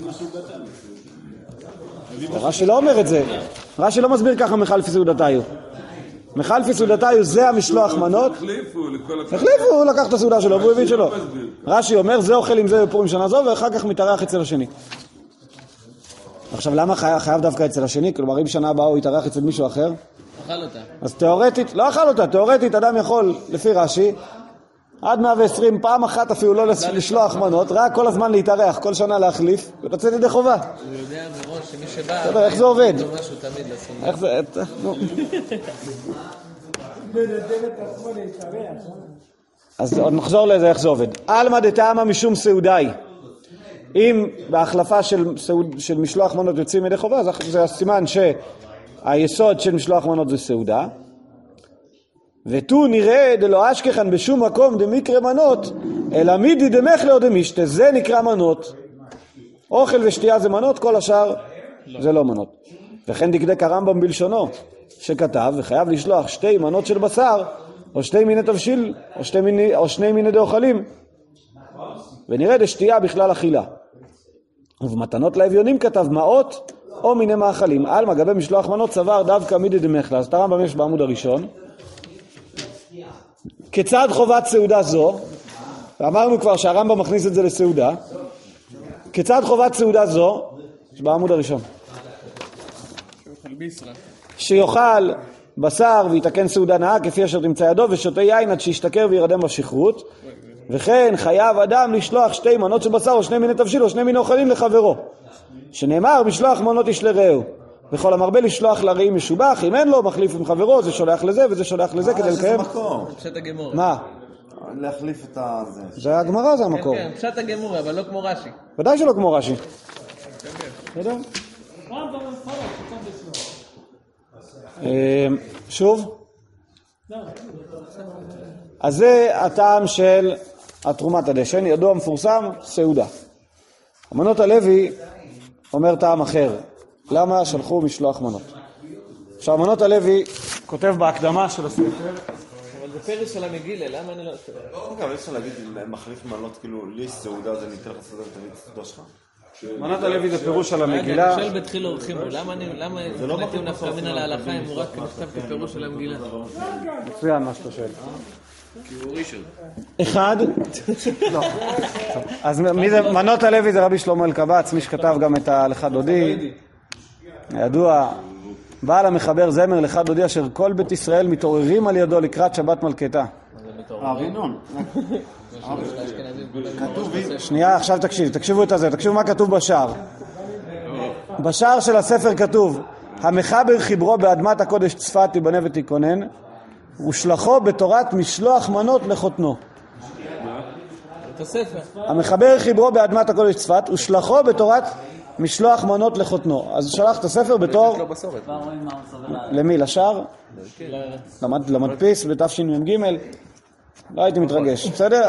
רש"י לא אומר את זה. רש"י לא מסביר ככה מחלפי סעודתיו. מחלפי סעודתיו זה המשלוח מנות. החליפו, הוא לקח את הסעודה שלו והוא הבין שלו. רש"י אומר זה אוכל עם זה בפורים שנה זו ואחר כך מתארח אצל השני. עכשיו למה חייב דווקא אצל השני? כלומר אם שנה הבאה הוא יתארח אצל מישהו אחר, אכל אותה. אז תיאורטית, לא אכל אותה, תיאורטית אדם יכול לפי רש"י עד 120 פעם אחת אפילו לא לשלוח מנות, רק כל הזמן להתארח, כל שנה להחליף ולצאת ידי חובה. הוא יודע מראש שמי שבא... תודה, איך זה עובד? משהו תמיד לעשות. איך זה... נו. אז עוד נחזור לזה איך זה עובד. אלמא דתאמא משום סעודאי. אם בהחלפה של משלוח מנות יוצאים ידי חובה, זה הסימן שהיסוד של משלוח מנות זה סעודה. ותו נראה דלא אשכחן בשום מקום דמקרה מנות, אלא מידי דמחלה או דמשתה, זה נקרא מנות. אוכל ושתייה זה מנות, כל השאר זה לא מנות. וכן דקדק הרמב"ם בלשונו, שכתב וחייב לשלוח 2 מנות של בשר, או 2 מיני תבשיל, או 2 מיני דאוכלים, ונראה דשתייה בכלל אכילה. ובמתנות לאביונים כתב מעות או מיני מאכלים. על מגבי משלוח מנות סבר דווקא מידי דמחלה. אז את הרמב"ם יש בעמוד הראשון. כיצד חובת סעודה זו, ואמרנו כבר שהרמב"ם מכניס את זה לסעודה, כיצד חובת סעודה זו, בעמוד הראשון, שיאכל בשר ויתקן סעודה נאה כפי אשר תמצא ידו ושותה יין עד שישתכר וירדם בשכרות, וכן חייב אדם לשלוח 2 מנות של בשר או 2 מיני תבשיל או 2 מיני אוכלים לחברו, שנאמר משלוח מנות איש לרעהו, וכל המרבה לשלוח לרעי משובח, אם אין לו מחליף עם חברו, זה שולח לזה וזה שולח לזה כדי לקיים. פשט הגמור. מה? להחליף את זה. זה הגמרא, זה המקור. כן, פשט הגמור, אבל לא כמו רש"י. ודאי שלא כמו רש"י. בסדר? שוב? אז זה הטעם של התרומת הדשן, ידוע מפורסם, סעודה. אמנות הלוי אומר טעם אחר. למה שלחו משלוח מנות? עכשיו אמנות הלוי כותב בהקדמה של הספר, אבל זה פרש של המגילה, למה אני לא... גם אפשר להגיד מחליף מנות, כאילו לי סעודה זה ניתן לך סעודה ותמיד סעודה שלך? אמנות הלוי זה פירוש על המגילה. אני שואל בתחיל אורחים בו, למה נתיב נפקא מינה להלכה אם הוא רק נכתב כפירוש של המגילה? מצוין מה שאתה שואל. כי הוא ראשון. אחד, אז מי זה, מנות הלוי זה רבי שלמה אלקבץ, מי שכתב גם את הלכה דודי, הידוע, בעל המחבר זמר לך דודי אשר כל בית ישראל מתעוררים על ידו לקראת שבת מלכתה. ארינון. שנייה, עכשיו תקשיבו את זה, תקשיבו מה כתוב בשער. בשער של הספר כתוב, המחבר חיברו באדמת הקודש צפת תיבנה ותיכונן, ושלחו בתורת משלוח מנות לחותנו. את הספר. המחבר חיברו באדמת הקודש צפת ושלחו בתורת משלוח מנות לחותנו. אז הוא שלח את הספר בתור... למי? לשער? למדפיס בתשמ"ג? לא הייתי מתרגש, בסדר?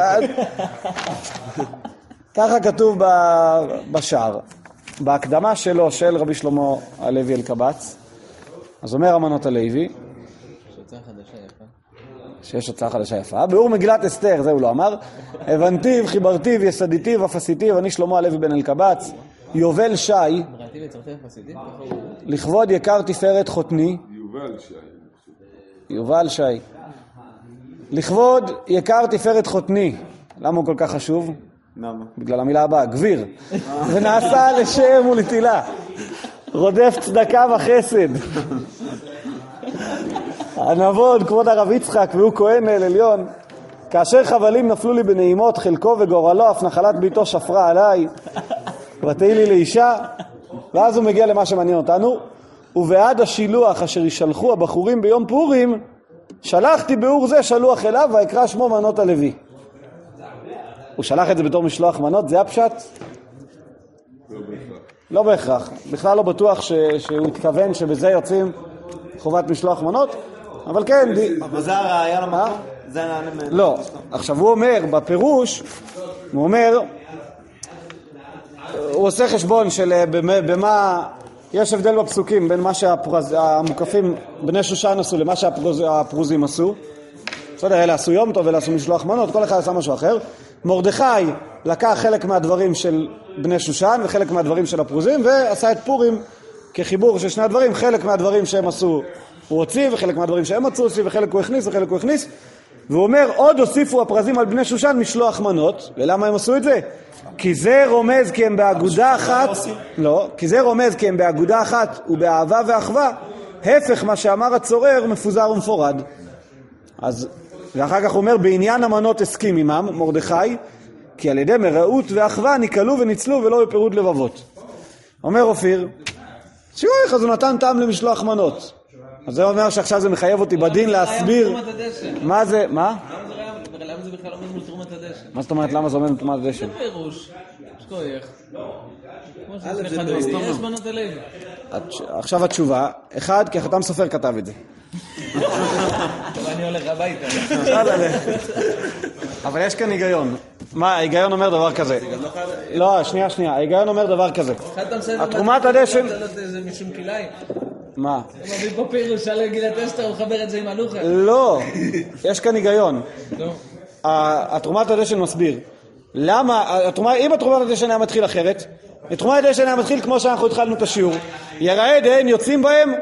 ככה כתוב בשער. בהקדמה שלו, של רבי שלמה הלוי אלקבץ, אז אומר המנות הלוי, שיש הצעה חדשה יפה. ביאור מגילת אסתר, זה הוא לא אמר. הבנתיו, חיברתיו, יסדיתיו, אפסיתיו, אני שלמה הלוי בן אלקבץ, יובל שי, לכבוד יקר תפארת חותני, יובל שי, לכבוד יקר תפארת חותני. למה הוא כל כך חשוב? בגלל המילה הבאה, גביר. ונעשה לשם ולתילה, רודף צדקה וחסד. הנבוד, כבוד הרב יצחק, והוא כהן אל עליון, כאשר חבלים נפלו לי בנעימות, חלקו וגורלו, אף נחלת ביתו שפרה עליי, ותהי לי לאישה. ואז הוא מגיע למה שמעניין אותנו, ובעד השילוח אשר ישלחו הבחורים ביום פורים, שלחתי באור זה שלוח אליו, ויקרא שמו מנות הלוי. הוא שלח את זה בתור משלוח מנות, זה הפשט? לא בהכרח. בכלל לא בטוח שהוא התכוון שבזה יוצאים חובת משלוח מנות, אבל כן. אבל זה הראיה למקום? לא. עכשיו הוא אומר, בפירוש, הוא אומר, הוא עושה חשבון של במה, יש הבדל בפסוקים בין מה שהמוקפים בני שושן עשו למה שהפרוזים עשו. בסדר, אלה עשו יום טוב, אלה עשו משלוח מנות, כל אחד עשה משהו אחר. מרדכי לקח חלק מהדברים של בני שושן וחלק מהדברים של הפרוזים, ועשה את פורים כחיבור של שני הדברים. חלק מהדברים שהם עשו הוא הוציא, וחלק מהדברים שהם עשו הוציא, וחלק הוא הכניס וחלק הוא הכניס. והוא אומר, עוד הוסיפו הפרזים על בני שושן משלוח מנות. ולמה הם עשו את זה? כי זה רומז כי הם באגודה אחת. לא, כי זה רומז כי הם באגודה אחת ובאהבה ואחווה, הפך מה שאמר הצורר מפוזר ומפורד. אז ואחר כך הוא אומר, בעניין המנות הסכים עמם מרדכי, כי על ידי מראות ואחווה נקלו וניצלו ולא בפירוד לבבות. אומר אופיר, שיוייך, אז הוא נתן טעם למשלוח מנות. אז זה אומר שעכשיו זה מחייב אותי בדין להסביר מה זה, מה? למה זה בכלל עומד מול תרומת הדשן? מה זאת אומרת, למה זה עומד מול תרומת הדשן? זה פירוש, שכוייך. כמו שיש לך יש מנות הלוי. עכשיו התשובה, אחד, כי החתם סופר כתב את זה. אני הולך הביתה. אבל יש כאן היגיון. מה, ההיגיון אומר דבר כזה. לא, שנייה, ההיגיון אומר דבר כזה. התרומת הדשן... זה משום כליים. מה? הוא מביא פה פירוש על גילת אסתר, הוא חבר את זה עם הלוחה. לא, יש כאן היגיון. התרומת הדשן מסביר. למה, אם התרומת הדשן היה מתחיל אחרת, התרומת הדשן היה מתחיל כמו שאנחנו התחלנו את השיעור. יראה דהן יוצאים בהם,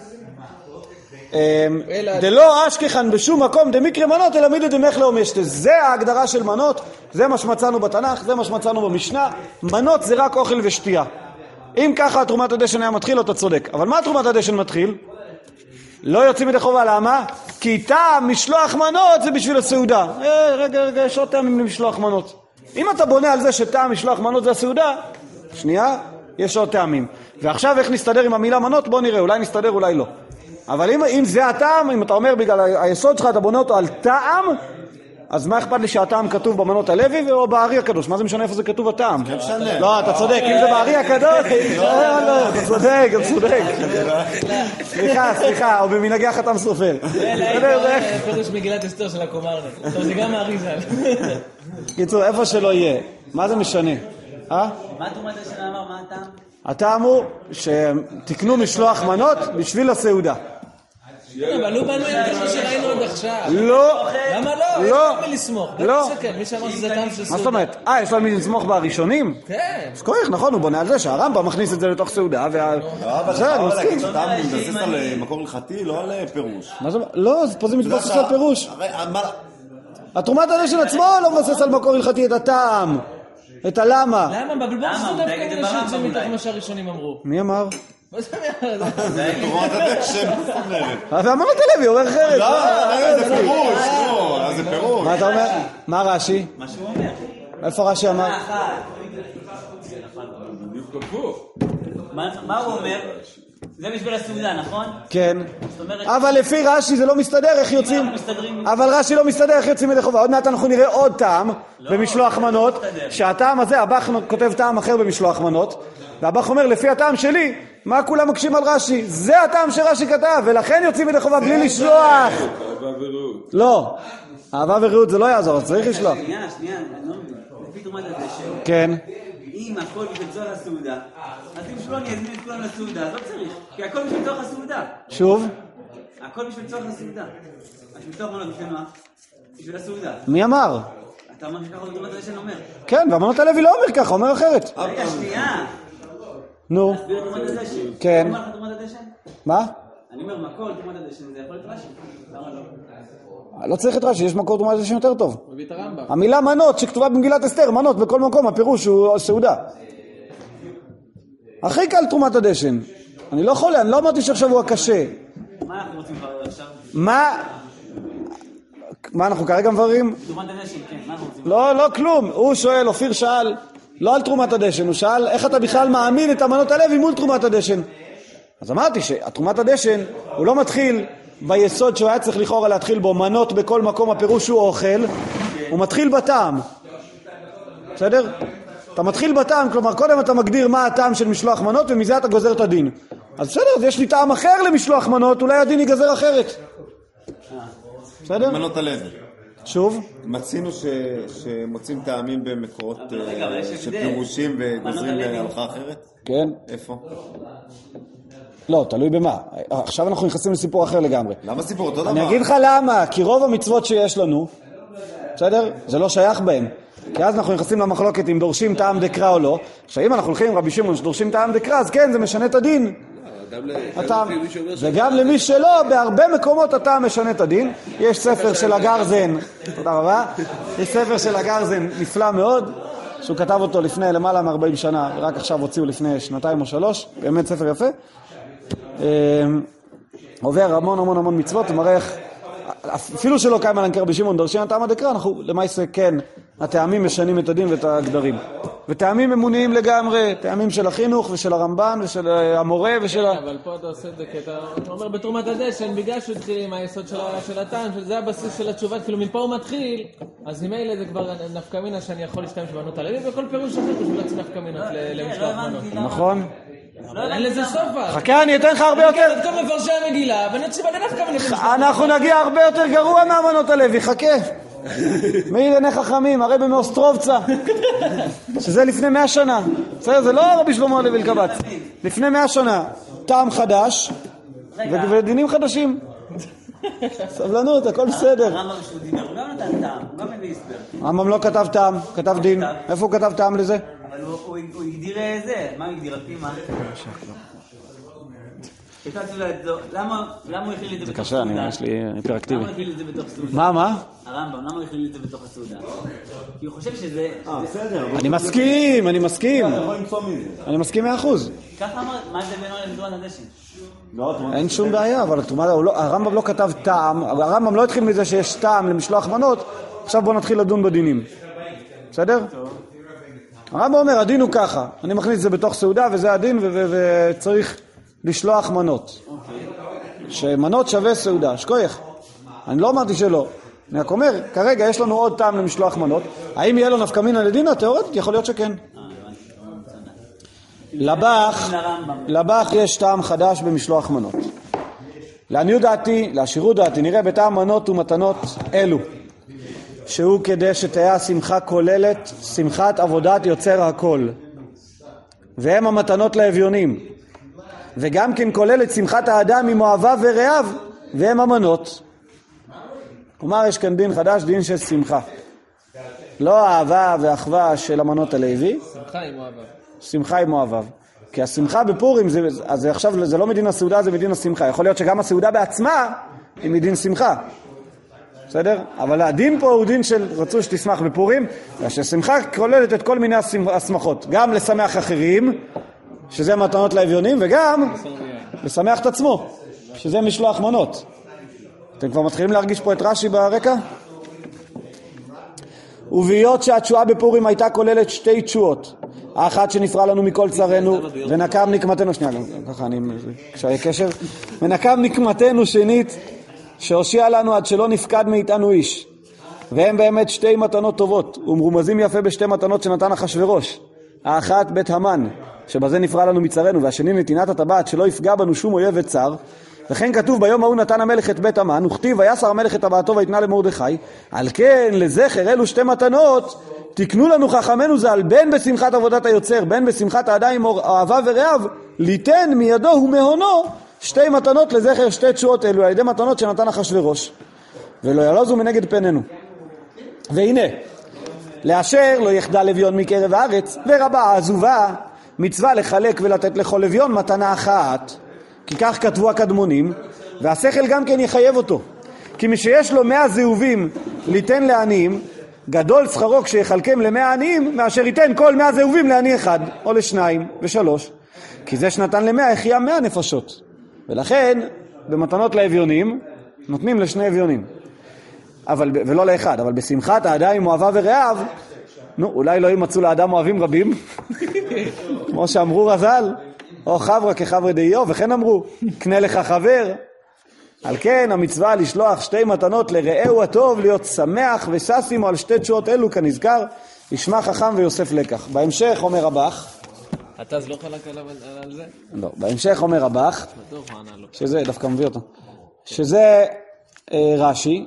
דלא אשכחן בשום מקום דמיקרי מנות אלא מידי דמך לאום ישתה. זה ההגדרה של מנות, זה מה שמצאנו בתנ"ך, זה מה שמצאנו במשנה. מנות זה רק אוכל ושתייה. אם ככה תרומת הדשן היה מתחיל, אתה צודק. אבל מה תרומת הדשן מתחיל? לא יוצאים ידי חובה, למה? כי טעם משלוח מנות זה בשביל הסעודה. רגע, יש עוד טעמים למשלוח מנות. אם אתה בונה על זה שטעם משלוח מנות זה הסעודה, שנייה, יש עוד טעמים. ועכשיו איך נסתדר עם המילה מנות? בוא נראה, אולי נסתדר, אולי לא. אבל אם זה הטעם, אם אתה אומר בגלל היסוד שלך, אתה בונה אותו על טעם, אז מה אכפת לי שהטעם כתוב במנות הלוי או בארי הקדוש? מה זה משנה איפה זה כתוב הטעם? לא, אתה צודק, אם זה בארי הקדוש, אתה צודק, אתה צודק. סליחה, או במנהגי החתם סופר. זה פירוש מגילת אסתר של הקומרני. טוב, זה גם האריזה. קיצור, איפה שלא יהיה, מה זה משנה? מה תרומת הדשן אמר, מה הטעם? הטעם הוא שתקנו משלוח מנות בשביל הסעודה. אבל הוא בנו את מה שראינו עד עכשיו. לא. למה לא? לא. יש מי לסמוך. לא. מי שאמר שזה טעם של סעודה. מה זאת אומרת? יש לו מי לסמוך בראשונים? כן. אז כוח, נכון, הוא בונה על זה שהרמב"ם מכניס את זה לתוך סעודה. זה, אני מסכים. סתם מתבסס על מקור הלכתי, לא על פירוש. לא, פה זה מתבסס על פירוש. התרומת הדשן עצמו לא מבסס על מקור הלכתי את הטעם. את הלמה. למה? בבלבור זה דווקא נשאיר את זה מתוך מה שהראשונים אמרו. מי אמר? מה זה אומר? זה תרומת הדשן, מה זאת אומרת? ואמרת הלוי, אומר אחרת. לא, זה פירוש, זה פירוש. מה אתה אומר? מה רש"י? מה שהוא אומר. איפה רש"י אמר? מה הוא אומר? זה בשביל הסעודה, נכון? כן. אבל לפי רש"י זה לא מסתדר איך יוצאים. אבל רש"י לא מסתדר איך יוצאים ידי חובה. עוד מעט אנחנו נראה עוד טעם במשלוח מנות, שהטעם הזה, הבח כותב טעם אחר במשלוח מנות, והבח אומר לפי הטעם שלי, מה כולם מקשים על רש"י? זה הטעם שרש"י כתב, ולכן יוצאים ידי חובה בלי לשלוח. אהבה ורעות. לא, אהבה ורעות זה לא יעזור, צריך לשלוח. שנייה, לפי תרומת הדשן. כן. אם הכל בשביל צורך הסעודה, אז אם שלא אני אזמין את כולם לסעודה, אז לא צריך, כי הכל בשביל צורך הסעודה. שוב? הכל בשביל צורך הסעודה. בשביל צורך מנות בשביל מה? בשביל הסעודה. מי אמר? אתה אומר שככה תרומת הדשן אומר. כן, והמנות הלוי לא אומר ככה, אומר אחרת. רגע, שנייה. נו. תסביר תרומת הדשן. כן. מה לך תרומת הדשן? מה? אני אומר, מקור תרומת הדשן זה יכול להיות רש"י. למה לא? לא צריך את רש"י, יש מקור תרומת הדשן יותר טוב. מביא את הרמב"ם. המילה מנות שכתובה במגילת אסתר, מנות בכל מקום, הפירוש הוא סעודה. הכי קל תרומת הדשן. אני לא יכול, אני לא אמרתי שעכשיו הוא הקשה. מה אנחנו רוצים כבר עכשיו? מה אנחנו כרגע מבררים? תרומת הדשן, כן, מה אנחנו רוצים? לא כלום. הוא שואל, אופיר שאל, לא על תרומת הדשן, הוא שאל איך אתה בכלל מאמין את המנות הלוי מול תרומת הדשן. אז אמרתי שהתרומת הדשן הוא לא מתחיל ביסוד שהוא היה צריך לכאורה להתחיל בו, מנות בכל מקום, הפירוש הוא אוכל, הוא מתחיל בטעם. בסדר? אתה מתחיל בטעם, כלומר קודם אתה מגדיר מה הטעם של משלוח מנות ומזה אתה גוזר את הדין. אז בסדר, אז יש לי טעם אחר למשלוח מנות, אולי הדין ייגזר אחרת. בסדר? מנות הלוי. שוב? מצינו שמוצאים טעמים במקורות של פירושים וגוזרים להלכה אחרת? כן. איפה? לא, תלוי במה. עכשיו אנחנו נכנסים לסיפור אחר לגמרי. למה סיפור? אותו דבר. אני אגיד לך למה, כי רוב המצוות שיש לנו, בסדר? זה לא שייך בהם. כי אז אנחנו נכנסים למחלוקת אם דורשים טעם דקרא או לא. עכשיו אם אנחנו הולכים עם רבי שמעון שדורשים טעם דקרא, אז כן, זה משנה את הדין. וגם למי שלא, בהרבה מקומות הטעם משנה את הדין. יש ספר של הגרזן, תודה רבה, יש ספר של הגרזן נפלא מאוד, שהוא כתב אותו לפני למעלה מ-40 שנה, רק עכשיו הוציאו לפני 2 או 3, באמת ספר יפה. עובר המון מצוות, ומראה איך אפילו שלא קיים על רבי שמעון דורשים הטעם הדקרא, אנחנו למעשה כן, הטעמים משנים את הדין ואת הגדרים. וטעמים אמוניים לגמרי, טעמים של החינוך ושל הרמב"ן ושל המורה ושל... אבל פה אתה עושה את זה כי אתה אומר בתרומת הדשן, בגלל שהוא התחיל עם היסוד של הטעם, שזה הבסיס של התשובה, כאילו מפה הוא מתחיל, אז ממילא זה כבר נפקא מינה שאני יכול להשתמש במנות הלוי, וכל פירוש אחר בשביל להוציא נפקא מינות למשלוח מנות. נכון? אין לזה סוף. חכה, אני אתן לך הרבה יותר. את כל מפרשי המגילה, ונציב עלי נפקא מינות. אנחנו נגיע הרבה יותר גרוע מהמנות הלוי, חכה. מאיר עיני חכמים, הרבי מאוסטרובצה, שזה לפני 100 שנה. בסדר, זה לא רבי שלמה הלוי אלקבץ. לפני 100 שנה, טעם חדש ודינים חדשים. סבלנות, הכל בסדר. הרמב"ם שהוא דיבר, הוא גם נתן טעם, הוא גם מביא הסבר. הרמב"ם לא כתב טעם, כתב דין. איפה הוא כתב טעם לזה? אבל הוא הגדיר זה, מה הוא הגדיר? על פי מה? למה הוא הכליל את זה בתוך סעודה? זה קשה, יש לי היפראקטיבי. למה הוא הכליל את זה בתוך סעודה? מה? הרמב"ם, למה הוא הכליל את זה בתוך הסעודה? כי הוא חושב שזה... אני מסכים. אני מסכים 100%. ככה אמרת, מה זה בינו לתרומת הדשן? אין שום בעיה, אבל הרמב"ם לא כתב טעם, הרמב"ם לא התחיל מזה שיש טעם למשלוח מנות, עכשיו בוא נתחיל לדון בדינים. בסדר? הרמב"ם אומר, הדין הוא ככה, אני מכניס את זה בתוך סעודה וזה הדין וצריך לשלוח מנות. שמנות שווה סעודה, שכוייך. אני לא אמרתי שלא. אני רק אומר, כרגע יש לנו עוד טעם למשלוח מנות. האם יהיה לו נפקא מינה לדין? תיאורטית, יכול להיות שכן. לבח יש טעם חדש במשלוח מנות. לעניות דעתי, לעשירות דעתי, נראה בטעם מנות ומתנות אלו, שהוא כדי שתהיה השמחה כוללת, שמחת עבודת יוצר הכל. והם המתנות לאביונים. וגם כן כוללת שמחת האדם עם אוהביו ורעיו, והם המנות. כלומר, יש כאן דין חדש, דין של שמחה. לא האהבה והאחווה של המנות הלוי. שמחה עם אוהביו. שמחה עם אוהביו. כי השמחה בפורים, אז עכשיו זה לא מדין הסעודה, זה מדין השמחה. יכול להיות שגם הסעודה בעצמה היא מדין שמחה. בסדר? אבל הדין פה הוא דין של רצו שתשמח בפורים, וששמחה כוללת את כל מיני השמחות. גם לשמח אחרים, שזה מתנות לאביונים, וגם לשמח את עצמו, שזה משלוח מנות. אתם כבר מתחילים להרגיש פה את רש"י ברקע? ובהיות שהתשועה בפורים הייתה כוללת 2 תשועות, האחת שנפרע לנו מכל צרינו, ונקם נקמתנו, שנייה, ככה אני, כשהיה קשר, ונקם נקמתנו שנית, שהושיע לנו עד שלא נפקד מאיתנו איש. והם באמת שתי מתנות טובות, ומרומזים יפה בשתי מתנות שנתן אחשוורוש. האחת בית המן, שבזה נפרע לנו מצרנו, והשני נתינת הטבעת, שלא יפגע בנו שום אויב וצר. וכן כתוב ביום ההוא נתן המלך את בית המן, וכתיב ויסר המלך את טבעתו ויתנה למרדכי. על כן לזכר אלו שתי מתנות תקנו לנו חכמנו ז"ל, בין בשמחת עבודת היוצר, בין בשמחת האדם אוהביו ורעיו, ליתן מידו ומהונו שתי מתנות לזכר שתי תשועות אלו, על ידי מתנות שנתן אחשוורוש, ולא ילוזו מנגד פנינו. והנה, לאשר לא יחדל לוויון מקרב הארץ, ורבה עזובה, מצווה לחלק ולתת לכל לוויון מתנה אחת, כי כך כתבו הקדמונים, והשכל גם כן יחייב אותו. כי מי שיש לו 100 זהובים ליתן לעניים, גדול שכרו כשיחלקם ל100 עניים, מאשר ייתן כל 100 זהובים לעני אחד, או לשניים ושלוש. כי זה שנתן ל100 החיה 100 נפשות. ולכן, במתנות לאביונים, נותנים לשני אביונים. ולא לאחד, אבל בשמחת האדם אוהביו ורעיו, אולי לא ימצאו לאדם אוהבים רבים, כמו שאמרו רז"ל, או חברה כחברה דיו, וכן אמרו, קנה לך חבר. על כן המצווה לשלוח שתי מתנות לרעהו הטוב, להיות שמח וששים על שתי תשועות אלו כנזכר, ישמע חכם ויוסף לקח. בהמשך אומר רבך, אתה אז לא חלק על זה? לא, בהמשך אומר רבך, שזה, דווקא מביא אותו, שזה רש"י,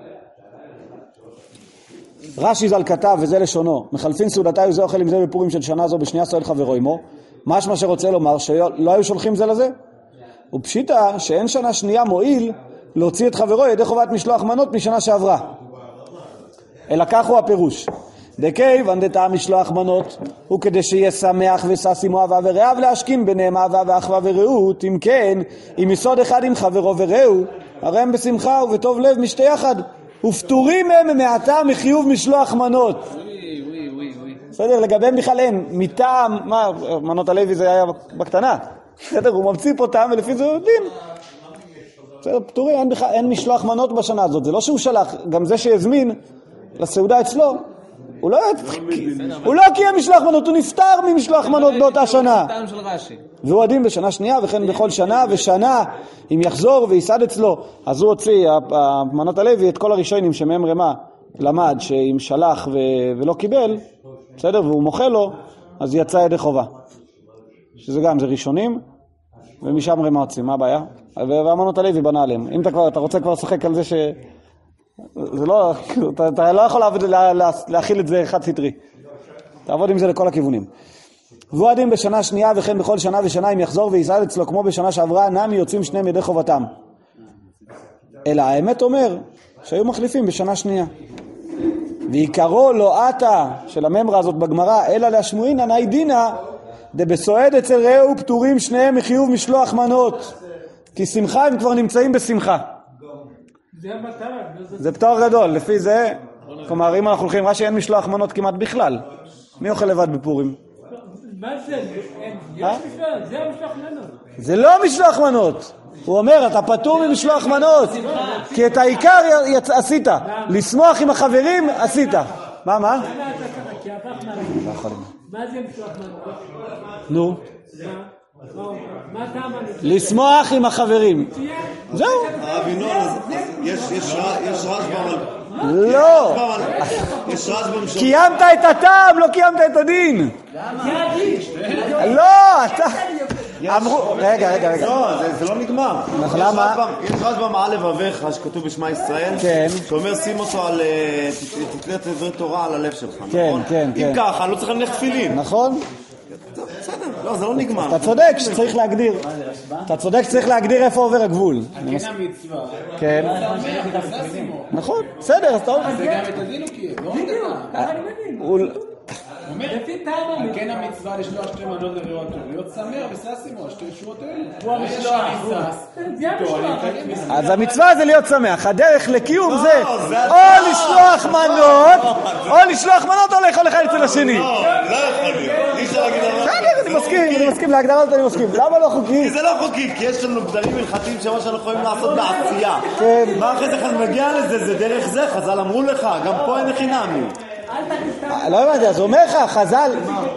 רש"י ז"ל כתב, וזה לשונו, מחלפין סעודתי וזה אוכל עם זה בפורים של שנה זו בשנייה סועל חברו עמו, משמע שרוצה לומר שלא היו שולחים זה לזה, ופשיטה שאין שנה שנייה מועיל להוציא את חברו ידי חובת משלוח מנות משנה שעברה, אלא כך הוא הפירוש. דכיוון דטעם משלוח מנות הוא כדי שיהיה שמח וששים אוהביו ורעיו להשכין ביניהם אהבה ואחווה ורעות. אם כן, אם יסוד אחד עם חברו ורעהו, הרי הם בשמחה ובטוב לב משתי יחד, ופטורים הם מעתה מחיוב משלוח מנות. בסדר, לגביהם בכלל אין מטעם, מה, מנות הלוי זה היה בקטנה, בסדר, הוא ממציא פה טעם ולפי זה הוא דין. בסדר, פטורים, אין משלוח מנות בשנה הזאת, זה לא שהוא שלח, גם זה שהזמין לסעודה אצלו, הוא לא קיים משלוח מנות, הוא נפטר ממשלוח מנות באותה שנה. והוא עדים בשנה שנייה וכן בכל שנה ושנה, אם יחזור ויסעד אצלו, אז הוא הוציא, מנות הלוי, את כל הראשונים שמהם רמה למד שאם שלח ולא קיבל, בסדר, והוא מוחה לו, אז יצא ידי חובה. שזה גם, זה ראשונים, ומשם רמה הוציא, מה הבעיה? והמנות הלוי בנה עליהם. אם אתה רוצה כבר לשחק על זה ש... זה לא, אתה לא יכול להכיל את זה חד סטרי. תעבוד עם זה לכל הכיוונים. והוא עדים בשנה שנייה וכן בכל שנה ושנה אם יחזור ויסעד אצלו כמו בשנה שעברה, נמי יוצאים שניהם ידי חובתם. אלא האמת אומר שהיו מחליפים בשנה שנייה. ועיקרו לא עתה של הממרה הזאת בגמרא, אלא להשמועין ענאי דינה, דבסועד אצל רעהו פטורים שניהם מחיוב משלוח מנות. כי שמחה הם כבר נמצאים בשמחה. זה המטרה. זה פטור גדול, לפי זה, כלומר אם אנחנו הולכים, רש"י אין משלוח מנות כמעט בכלל. מי אוכל לבד בפורים? מה זה? יש משלוח, זה המשלוח מנות. זה לא משלוח מנות. הוא אומר, אתה פטור ממשלוח מנות, כי את העיקר עשית. לשמוח עם החברים עשית. מה? מה זה משלוח מנות? נו. מה טעם? לשמוח עם החברים. זהו. הרב ינון, יש רשב"ם על... לא. יש רשב"ם... קיימת את הטעם, לא קיימת את הדין. לא, אתה... אמרו... רגע. לא, זה לא נגמר. למה? יש רשב"ם על לבביך שכתוב בשמע ישראל, שאומר שים אותו על... תתלה את דברי תורה על הלב שלך, נכון? כן. אם ככה, אני לא צריך להניח תפילין. נכון? בסדר, לא, זה לא נגמר. אתה צודק שצריך להגדיר. אתה צודק שצריך להגדיר איפה עובר הגבול. כן המצווה. כן. נכון, בסדר, אז טוב. זה גם את הדין הוא קיים, לא רק אתה. לפי טעם. על כן המצווה לשלוח שתי מנות לרעהו הטוב, להיות שמח וששים על שתי תשועות האלה. הוא המשלוח. זה המשלוח. אז המצווה זה להיות שמח. הדרך לקיום זה או לשלוח מנות או לאכול אחד אצל השני. לא יכול להיות. אי אפשר להגיד על מה. אני מסכים, להגדרת אני מסכים. למה לא חוקי? כי זה לא חוקי, כי יש לנו גדלים הלכתיים שמה שאנחנו יכולים לעשות בעשייה. מה אחרי זה מגיע לזה? זה דרך זה, חז"ל אמרו לך, גם פה אין חינמי. לא הבנתי, אז הוא אומר לך, חז"ל...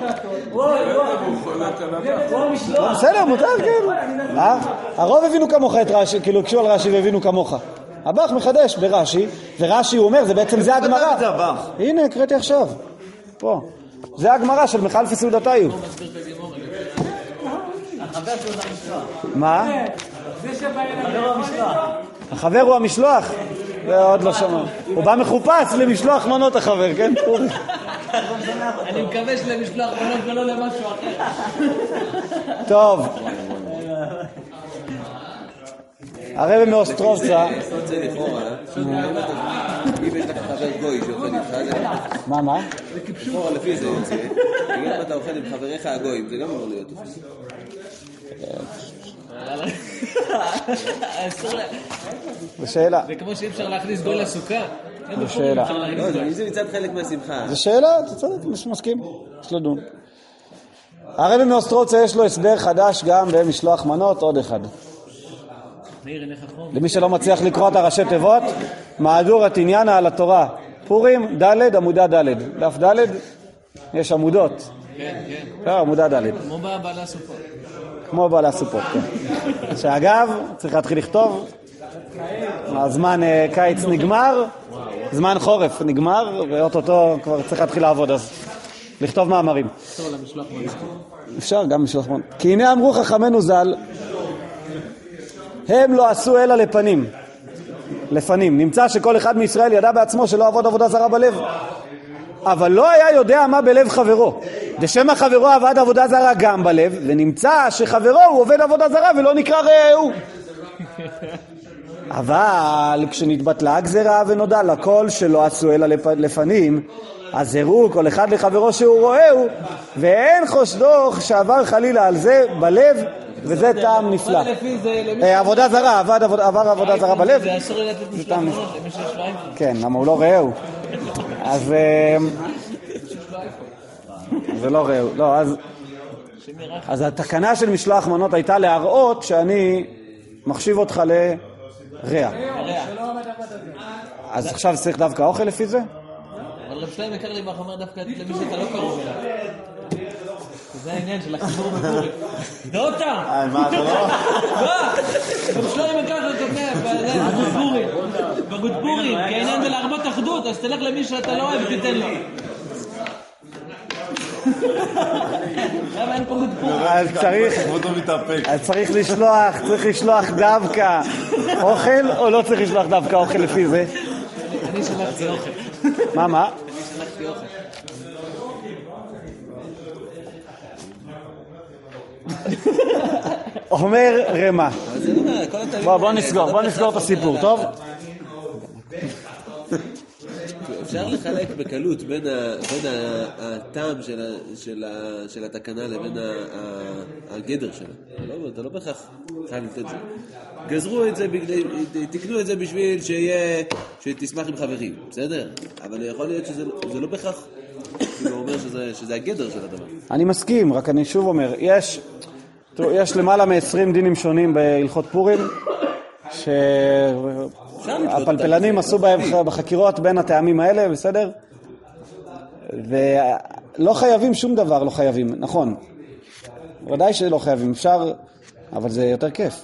בסדר, מותר, כן. הרוב הבינו כמוך את רש"י, כאילו קשו על רש"י והבינו כמוך. הבח מחדש ברש"י, ורש"י הוא אומר, זה בעצם זה הגמרא. הנה, הקראתי עכשיו. פה. זה הגמרא של מחלפי סעודתיו. החבר שלו זה המשלוח. מה? החבר הוא המשלוח. החבר הוא המשלוח? זה עוד לא שמע. הוא בא מחופש למשלוח מנות החבר, כן? אני מקווה שלמשלוח מנות ולא למשהו אחר. טוב. הרב מאוסטרובצה. אם יש לך חבר גוי שאוכל איתך, מה? לכאורה לפי זה יוצא, אם אתה אוכל עם חבריך הגויים, זה גם אמור להיות תופס. זו שאלה. זה כמו שאי אפשר להכניס גוי לסוכה. זו שאלה. לא, זה מצד חלק מהשמחה. זו שאלה, אתה צודק, מסכים. יש לדון. הרב מאוסטרובצה יש לו הסבר חדש גם במשלוח מנות, עוד אחד. למי שלא מצליח לקרוא את הראשי תיבות, מהדורת עניינה על התורה. פורים, ד' עמודה ד'. דף ד' יש עמודות. כן. עמודה ד'. כמו בעלי הסופות. כמו בעלי הסופות, כן. שאגב, צריך להתחיל לכתוב, הזמן קיץ נגמר, זמן חורף נגמר, ואוטוטו כבר צריך להתחיל לעבוד, אז לכתוב מאמרים. אפשר גם משלוח מנות. כי הנה אמרו חכמנו ז"ל, הם לא עשו אלא לפנים. נמצא שכל אחד מישראל ידע בעצמו שלא עבוד עבודה זרה בלב. אבל לא היה יודע מה בלב חברו. דשמא חברו עבד עבודה זרה גם בלב, ונמצא שחברו הוא עובד עבודה זרה ולא נקרא רעהו. אבל כשנתבטלה הגזרה ונודע לכל שלא עשו אלא לפנים, אז הראו כל אחד לחברו שהוא רועהו, ואין חושדו שעבר חלילה על זה בלב, וזה טעם נפלא. עבודה זרה, עבר עבודה זרה בלב. זה אסור לתת משלוח מנות למי שיש לו אייפון. כן, למה הוא לא רעהו. אז זה לא רעהו. לא, אז התקנה של משלוח מנות הייתה להראות שאני מחשיב אותך לרע. אז עכשיו צריך דווקא אוכל לפי זה? אבל רב שלם יקר לי אומר דווקא למי שאתה לא קרוב אליו. זה העניין של החיבור בפורים. דוקטור! מה, אתה לא? רב שלם יקר לי כותב בגודפורים, כי העניין זה להרבות אחדות, אז תלך למי שאתה לא אוהב ותיתן לו. למה אין פה גודפורים? צריך לשלוח דווקא אוכל, או לא צריך לשלוח דווקא אוכל לפי זה? אני שלחתי אוכל. מה? אני שלחתי אוכל. אומר רמה. בוא נסגור את הסיפור, טוב? אפשר לחלק בקלות בין הטעם של התקנה לבין הגדר שלה. אתה לא בהכרח חייב לתת את זה. גזרו את זה, תקנו את זה בשביל שתשמח עם חברים, בסדר? אבל יכול להיות שזה לא בהכרח, הוא אומר שזה הגדר של הדבר. אני מסכים, רק אני שוב אומר, יש למעלה מ-20 דינים שונים בהלכות פורים, שהפלפלנים עשו בהם בחקירות בין הטעמים האלה, בסדר? ולא חייבים שום דבר, לא חייבים, נכון. ודאי שלא חייבים, אפשר, אבל זה יותר כיף.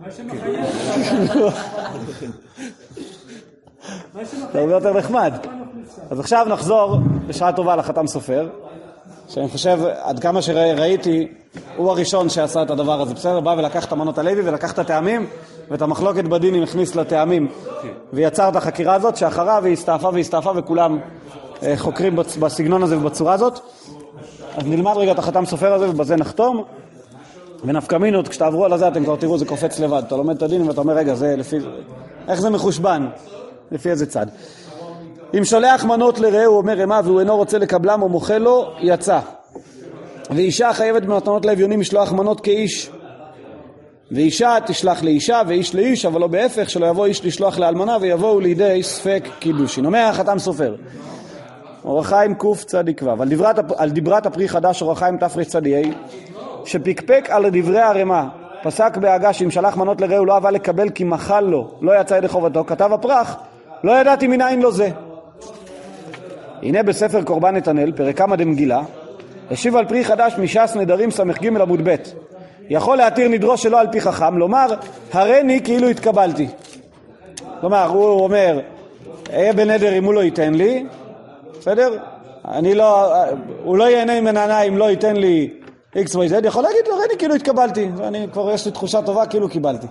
זה הרבה יותר נחמד. אז עכשיו נחזור בשעה טובה לחתם סופר, שאני חושב, עד כמה שראיתי, הוא הראשון שעשה את הדבר הזה, בסדר? בא ולקח את המנות הלוי ולקח את הטעמים, ואת המחלוקת בדינים הכניס לטעמים, ויצר את החקירה הזאת, שאחריו היא הסתעפה וכולם חוקרים בסגנון הזה ובצורה הזאת. אז נלמד רגע את החתם סופר הזה ובזה נחתום, ונפקא מינות, כשתעברו על הזה אתם כבר תראו, זה קופץ לבד, אתה לומד את הדינים ואתה אומר, רגע, זה לפי, איך זה מחושבן? לפי איזה צד? אם שולח מנות לרעהו, אומר רמה, והוא אינו רוצה לקבלם או מוכל לו, יצא. ואישה חייבת במתנות לאביונים משלוח מנות כאיש. ואישה תשלח לאישה ואיש לאיש, אבל לא בהפך, שלא יבוא איש לשלוח לאלמנה ויבואו לידי ספק קידושין. אומר החתם סופר, אור החיים קוף צדיק ו' על דברת הפרי חדש אור החיים תפרי צדיעי, שפקפק על דברי הרמה, פסק בהגה שאם שלח מנות לרעהו לא אהבה לקבל כי מחל לו, לא יצא ידי חובתו, כתב הפרח, לא ידעתי מנין לו זה. הנה בספר קורבן נתנאל, פרק כמה דמגילה, השיב על פרי חדש מש"ס נדרים ס"ג עמוד ב'. יכול להתיר נדרו שלא על פי חכם, לומר, הריני כאילו התקבלתי. כלומר, הוא אומר, אהיה בנדר אם הוא לא ייתן לי, בסדר? הוא לא ייהנה ממנה אם לא ייתן לי XYZ, יכול להגיד לו, הריני כאילו התקבלתי. אני כבר יש לי תחושה טובה, כאילו קיבלתי.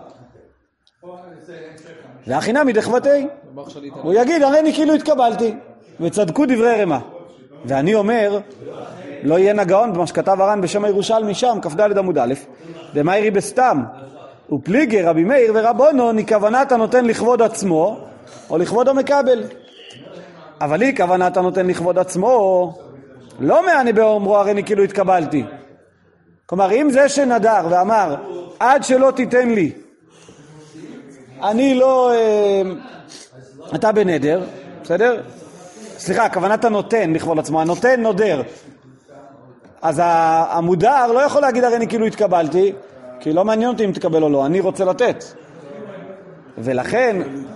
והחינמי דחבתי, הוא יגיד, הריני כאילו התקבלתי. וצדקו דברי רמה. ואני אומר, לא יהיה נגאון במה שכתב הר"ן בשם הירושלמי שם, כ"ד עמוד א', דמיירי בסתם, ופליגר רבי מאיר ורבונו, מכוונת הנותן לכבוד עצמו, או לכבוד המקבל. אבל היא כוונת הנותן לכבוד עצמו, לא מעני באומרו, הרי אני כאילו התקבלתי. כלומר, אם זה שנדר ואמר, עד שלא תיתן לי, אני לא, אתה בנדר, בסדר? סליחה, כוונת הנותן לכבוד עצמו, הנותן נודר. אז המודר לא יכול להגיד הרי אני כאילו התקבלתי, כי לא מעניין אותי אם תקבל או לא, אני רוצה לתת. ולכן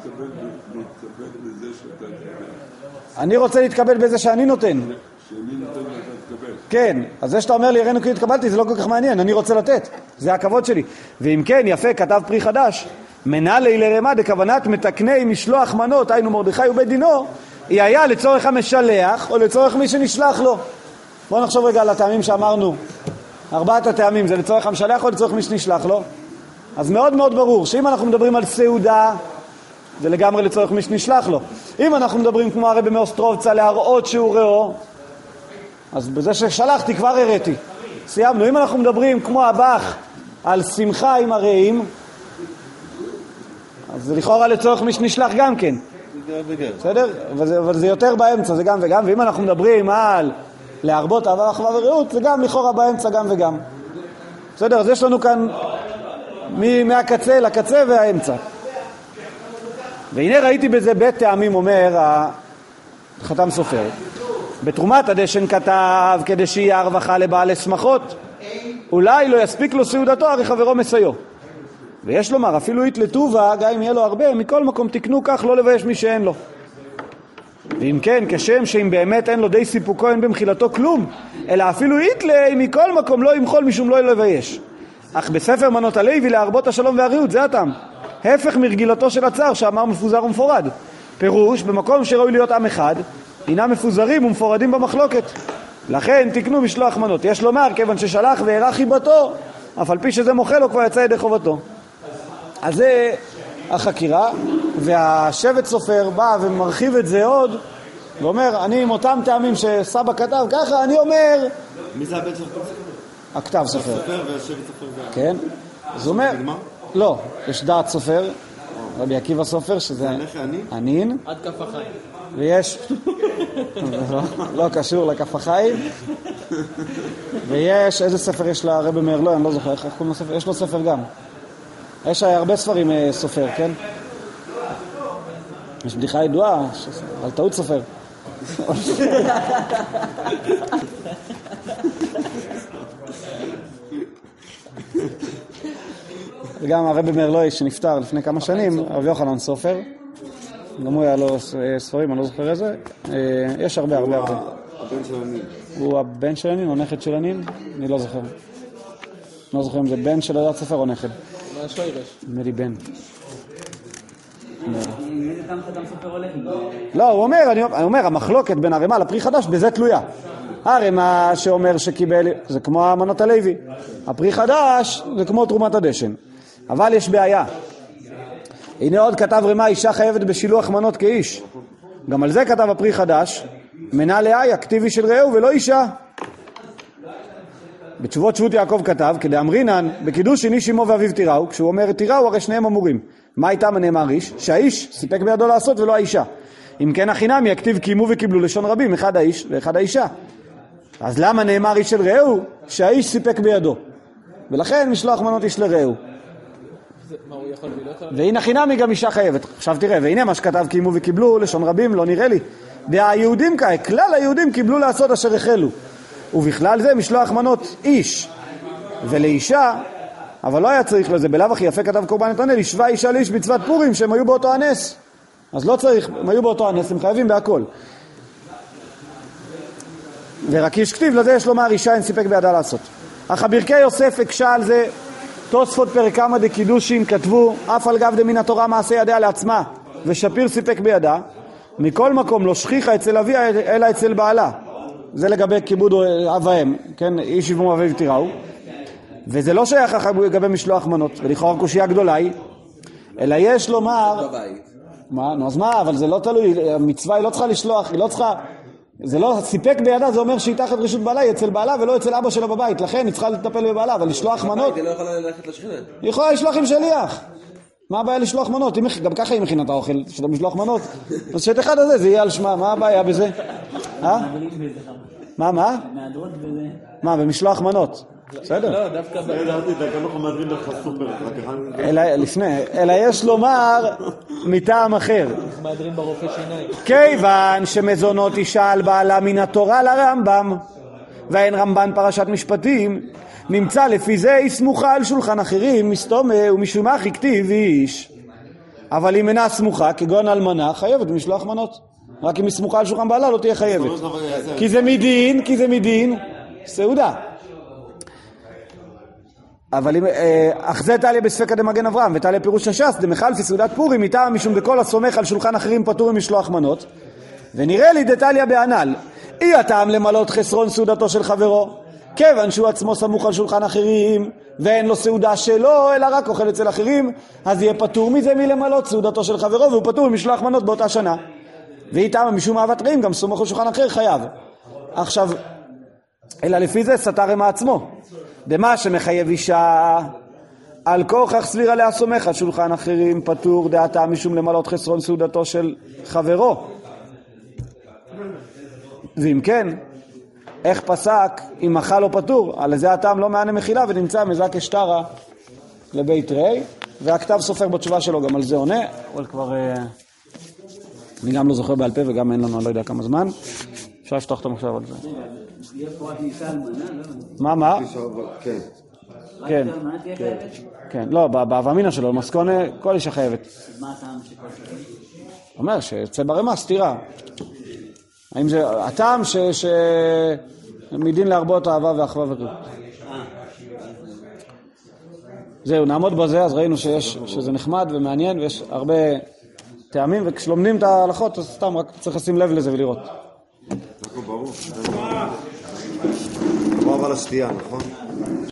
אני רוצה להתקבל בזה שאני נותן. כן, אז זה שאתה אומר לי הרי אני כאילו התקבלתי זה לא כל כך מעניין, אני רוצה לתת, זה הכבוד שלי. ואם כן, יפה, כתב פרי חדש, מנהלי לרמה דכוונת מתקני משלוח מנות, היינו מרדכי ובית דינו, היא היה לצורך המשלח או לצורך מי שנשלח לו. בואו נחשוב רגע על הטעמים שאמרנו. 4 הטעמים, זה לצורך המשלח או לצורך מי שנשלח לו? אז מאוד מאוד ברור שאם אנחנו מדברים על סעודה, זה לגמרי לצורך מי שנשלח לו. אם אנחנו מדברים כמו הרבי מאוסטרובצה להראות שהוא ראו, אז בזה ששלחתי כבר הראיתי. סיימנו. אם אנחנו מדברים כמו הבח על שמחה עם הרעים, אז זה לכאורה לצורך מי שנשלח גם כן. בסדר? אבל זה יותר באמצע, זה גם וגם. ואם אנחנו מדברים על להרבות אהבה, אחווה ורעות, זה גם לכאורה באמצע גם וגם. בסדר? אז יש לנו כאן מהקצה לקצה והאמצע. והנה ראיתי בזה בית טעמים, אומר חתם סופר. בתרומת הדשן כתב כדי שיהיה הרווחה לבעלי שמחות, אולי לא יספיק לו סעודתו, הרי חברו מסייו. ויש לומר, אפילו יתלטובה, גם אם יהיה לו הרבה, מכל מקום תקנו כך, לא לבייש מי שאין לו. ואם כן, כשם שאם באמת אין לו די סיפוקו, אין במחילתו כלום, אלא אפילו יתלה, מכל מקום לא ימחול משום לא לבייש. אך בספר מנות הלוי להרבות השלום והריאות, זה הטעם. הפך מרגילתו של הצער, שאמר מפוזר ומפורד. פירוש, במקום שראוי להיות עם אחד, הינם מפוזרים ומפורדים במחלוקת. לכן תקנו משלוח מנות. יש לומר, כיוון ששלח והערך חיבתו, אף על פי שזה מוכל לו כבר יצא ידי חובתו. אז זה החקירה, והשבט סופר בא ומרחיב את זה עוד, ואומר, אני עם אותם טעמים שסבא כתב, ככה אני אומר... מי זה הבן שלך? הכתב סופר. סופר והשבט סופר. כן. אז הוא אומר... לא, יש דעת סופר, רבי עקיבא סופר, שזה ענין. עד כף החיים. ויש... לא קשור לכף החיים. ויש, איזה ספר יש לרבי מאיר? לא, אני לא זוכר, איך קוראים לספר? יש לו ספר גם. יש הרבה ספרים סופר, כן? יש בדיחה ידועה על טעות סופר. וגם הרבי מאיר שנפטר לפני כמה שנים, הרב יוחנן סופר, גם הוא היה לו ספרים, אני לא זוכר איזה. יש הרבה. הוא הבן של הנין. הוא הבן של הנין או נכד של הנין? אני לא זוכר. לא זוכר אם זה בן של הדעת סופר או נכד. מה יש לו ירש? נדמה לי בן. איזה טעם חתם סופר הולך? לא, הוא אומר, המחלוקת בין הרמ"א לפרי חדש, בזה תלויה. הרמ"א שאומר שקיבל, זה כמו המנות הלוי. הפרי חדש זה כמו תרומת הדשן. אבל יש בעיה. הנה עוד כתב רמ"א, אישה חייבת בשילוח מנות כאיש. גם על זה כתב הפרי חדש, מנה לאיה, כתיבי של רעהו ולא אישה. בתשובות שבות יעקב כתב, כדאמרינן, בקידושין איש אמו ואביו תיראו, כשהוא אומר תיראו הרי שניהם אמורים. מה איתה נאמר איש? שהאיש סיפק בידו לעשות ולא האישה. אם כן החינמי יכתיב קיימו וקיבלו לשון רבים, אחד האיש ואחד האישה. אז למה נאמר איש של רעהו? שהאיש סיפק בידו. ולכן משלוח מנות איש לרעהו. והנה חינמי גם אישה חייבת. עכשיו תראה, והנה מה שכתב קיימו וקיבלו לשון רבים, לא נראה לי. והיהודים כלל היהודים קיבלו לעשות אשר החלו. ובכלל זה משלוח מנות איש ולאישה, אבל לא היה צריך לזה. בלאו הכי יפה כתב קורבן נתנאל, השווה אישה לאיש מצוות פורים שהם היו באותו הנס. אז לא צריך, הם היו באותו הנס, הם חייבים בהכל. ורקיש כתיב, לזה יש לומר אישה אין סיפק בידה לעשות. אך הברכי יוסף הקשה על זה, תוספות פרק כמה דקידושים כתבו, אף על גב דמן התורה מעשה ידיה לעצמה, ושפיר סיפק בידה, מכל מקום לא שכיחה אצל אביה אלא אצל בעלה. זה לגבי כיבוד אב ואם, כן, איש יבום אביו תיראו. וזה לא שייך לגבי משלוח מנות, ולכאורה קושיה גדולה היא, אלא יש לומר... מה? נו, אז מה? אבל זה לא תלוי, המצווה היא לא צריכה לשלוח, היא לא צריכה... זה לא, סיפק בידה, זה אומר שהיא תחת רשות בעלה, היא אצל בעלה ולא אצל אבא שלה בבית, לכן היא צריכה לטפל בבעלה, אבל לשלוח מנות... היא לא יכולה ללכת לשכנה. היא יכולה לשלוח עם שליח. מה הבעיה לשלוח מנות? גם ככה היא מכינה את האוכל, שאתה משלוח מנות. אז שאת אחד הזה, זה יהיה על שמה, מה הבעיה בזה? מה? מה, במשלוח מנות? בסדר. לא, דווקא... לפני, אלא יש לומר מטעם אחר. מהדרים ברופא שיניים. כיוון שמזונות אישה על בעלה מן התורה לרמב"ם, ואין רמב"ן פרשת משפטים, נמצא לפי זה היא סמוכה על שולחן אחרים, מסתומה ומשום אחי כתיב איש. אבל אם אינה סמוכה, כגון אלמנה, חייבת במשלוח מנות. רק אם היא סמוכה על שולחן בעלה לא תהיה חייבת. כי זה מדין, סעודה. אבל אך זה תליה בספקא דמגן אברהם ותליה פירוש הש"ס דמחל סעודת פורים מטעם משום דכל הסומך על שולחן אחרים פטור ממשלוח מנות, ונראה לי דתליה בהנ"ל אי הטעם למלות חסרון סעודתו של חברו, כיוון שהוא עצמו סמוך על שולחן אחרים ואין לו סעודה שלו אלא רק אוכל אצל אחרים, אז יהיה פטור מזה מלמלות סעודתו של חברו והוא פטור ממשלוח מנות באותה שנה. ואי טעם משום אהבת רעים גם סמוך על שולחן אחר חייב. עכשיו אלא לפי זה סתר עם עצמו דמה שמחייב אישה על כוכך סביר עליה סומך על שולחן אחרים פטור דעתה משום למלות חסרון סעודתו של חברו. ואם כן, איך פסק אם אכל או פטור? על זה הטעם לא מענה מחילה ונמצא מזק אשתרה לבית רי, והכתב סופר בתשובה שלו גם על זה עונה, אבל כבר אני גם לא זוכר בעל פה וגם אין לנו אני לא יודע כמה זמן, אפשר לפתוח את המחשב על זה. מה? כן. כן. כן, לא, באבמינה שלו, במסכונה, כל אישה חייבת. מה הטעם שכל זה? אומר שיוצא ברמה סתירה. האם זה הטעם שמדין להרבות אהבה ואחווה ורעות. זהו, נעמוד בזה, אז ראינו שזה נחמד ומעניין ויש הרבה טעמים, וכשלומדים את ההלכות אז סתם רק צריך לשים לב לזה ולראות. ברור. ברור אבל השתייה, נכון?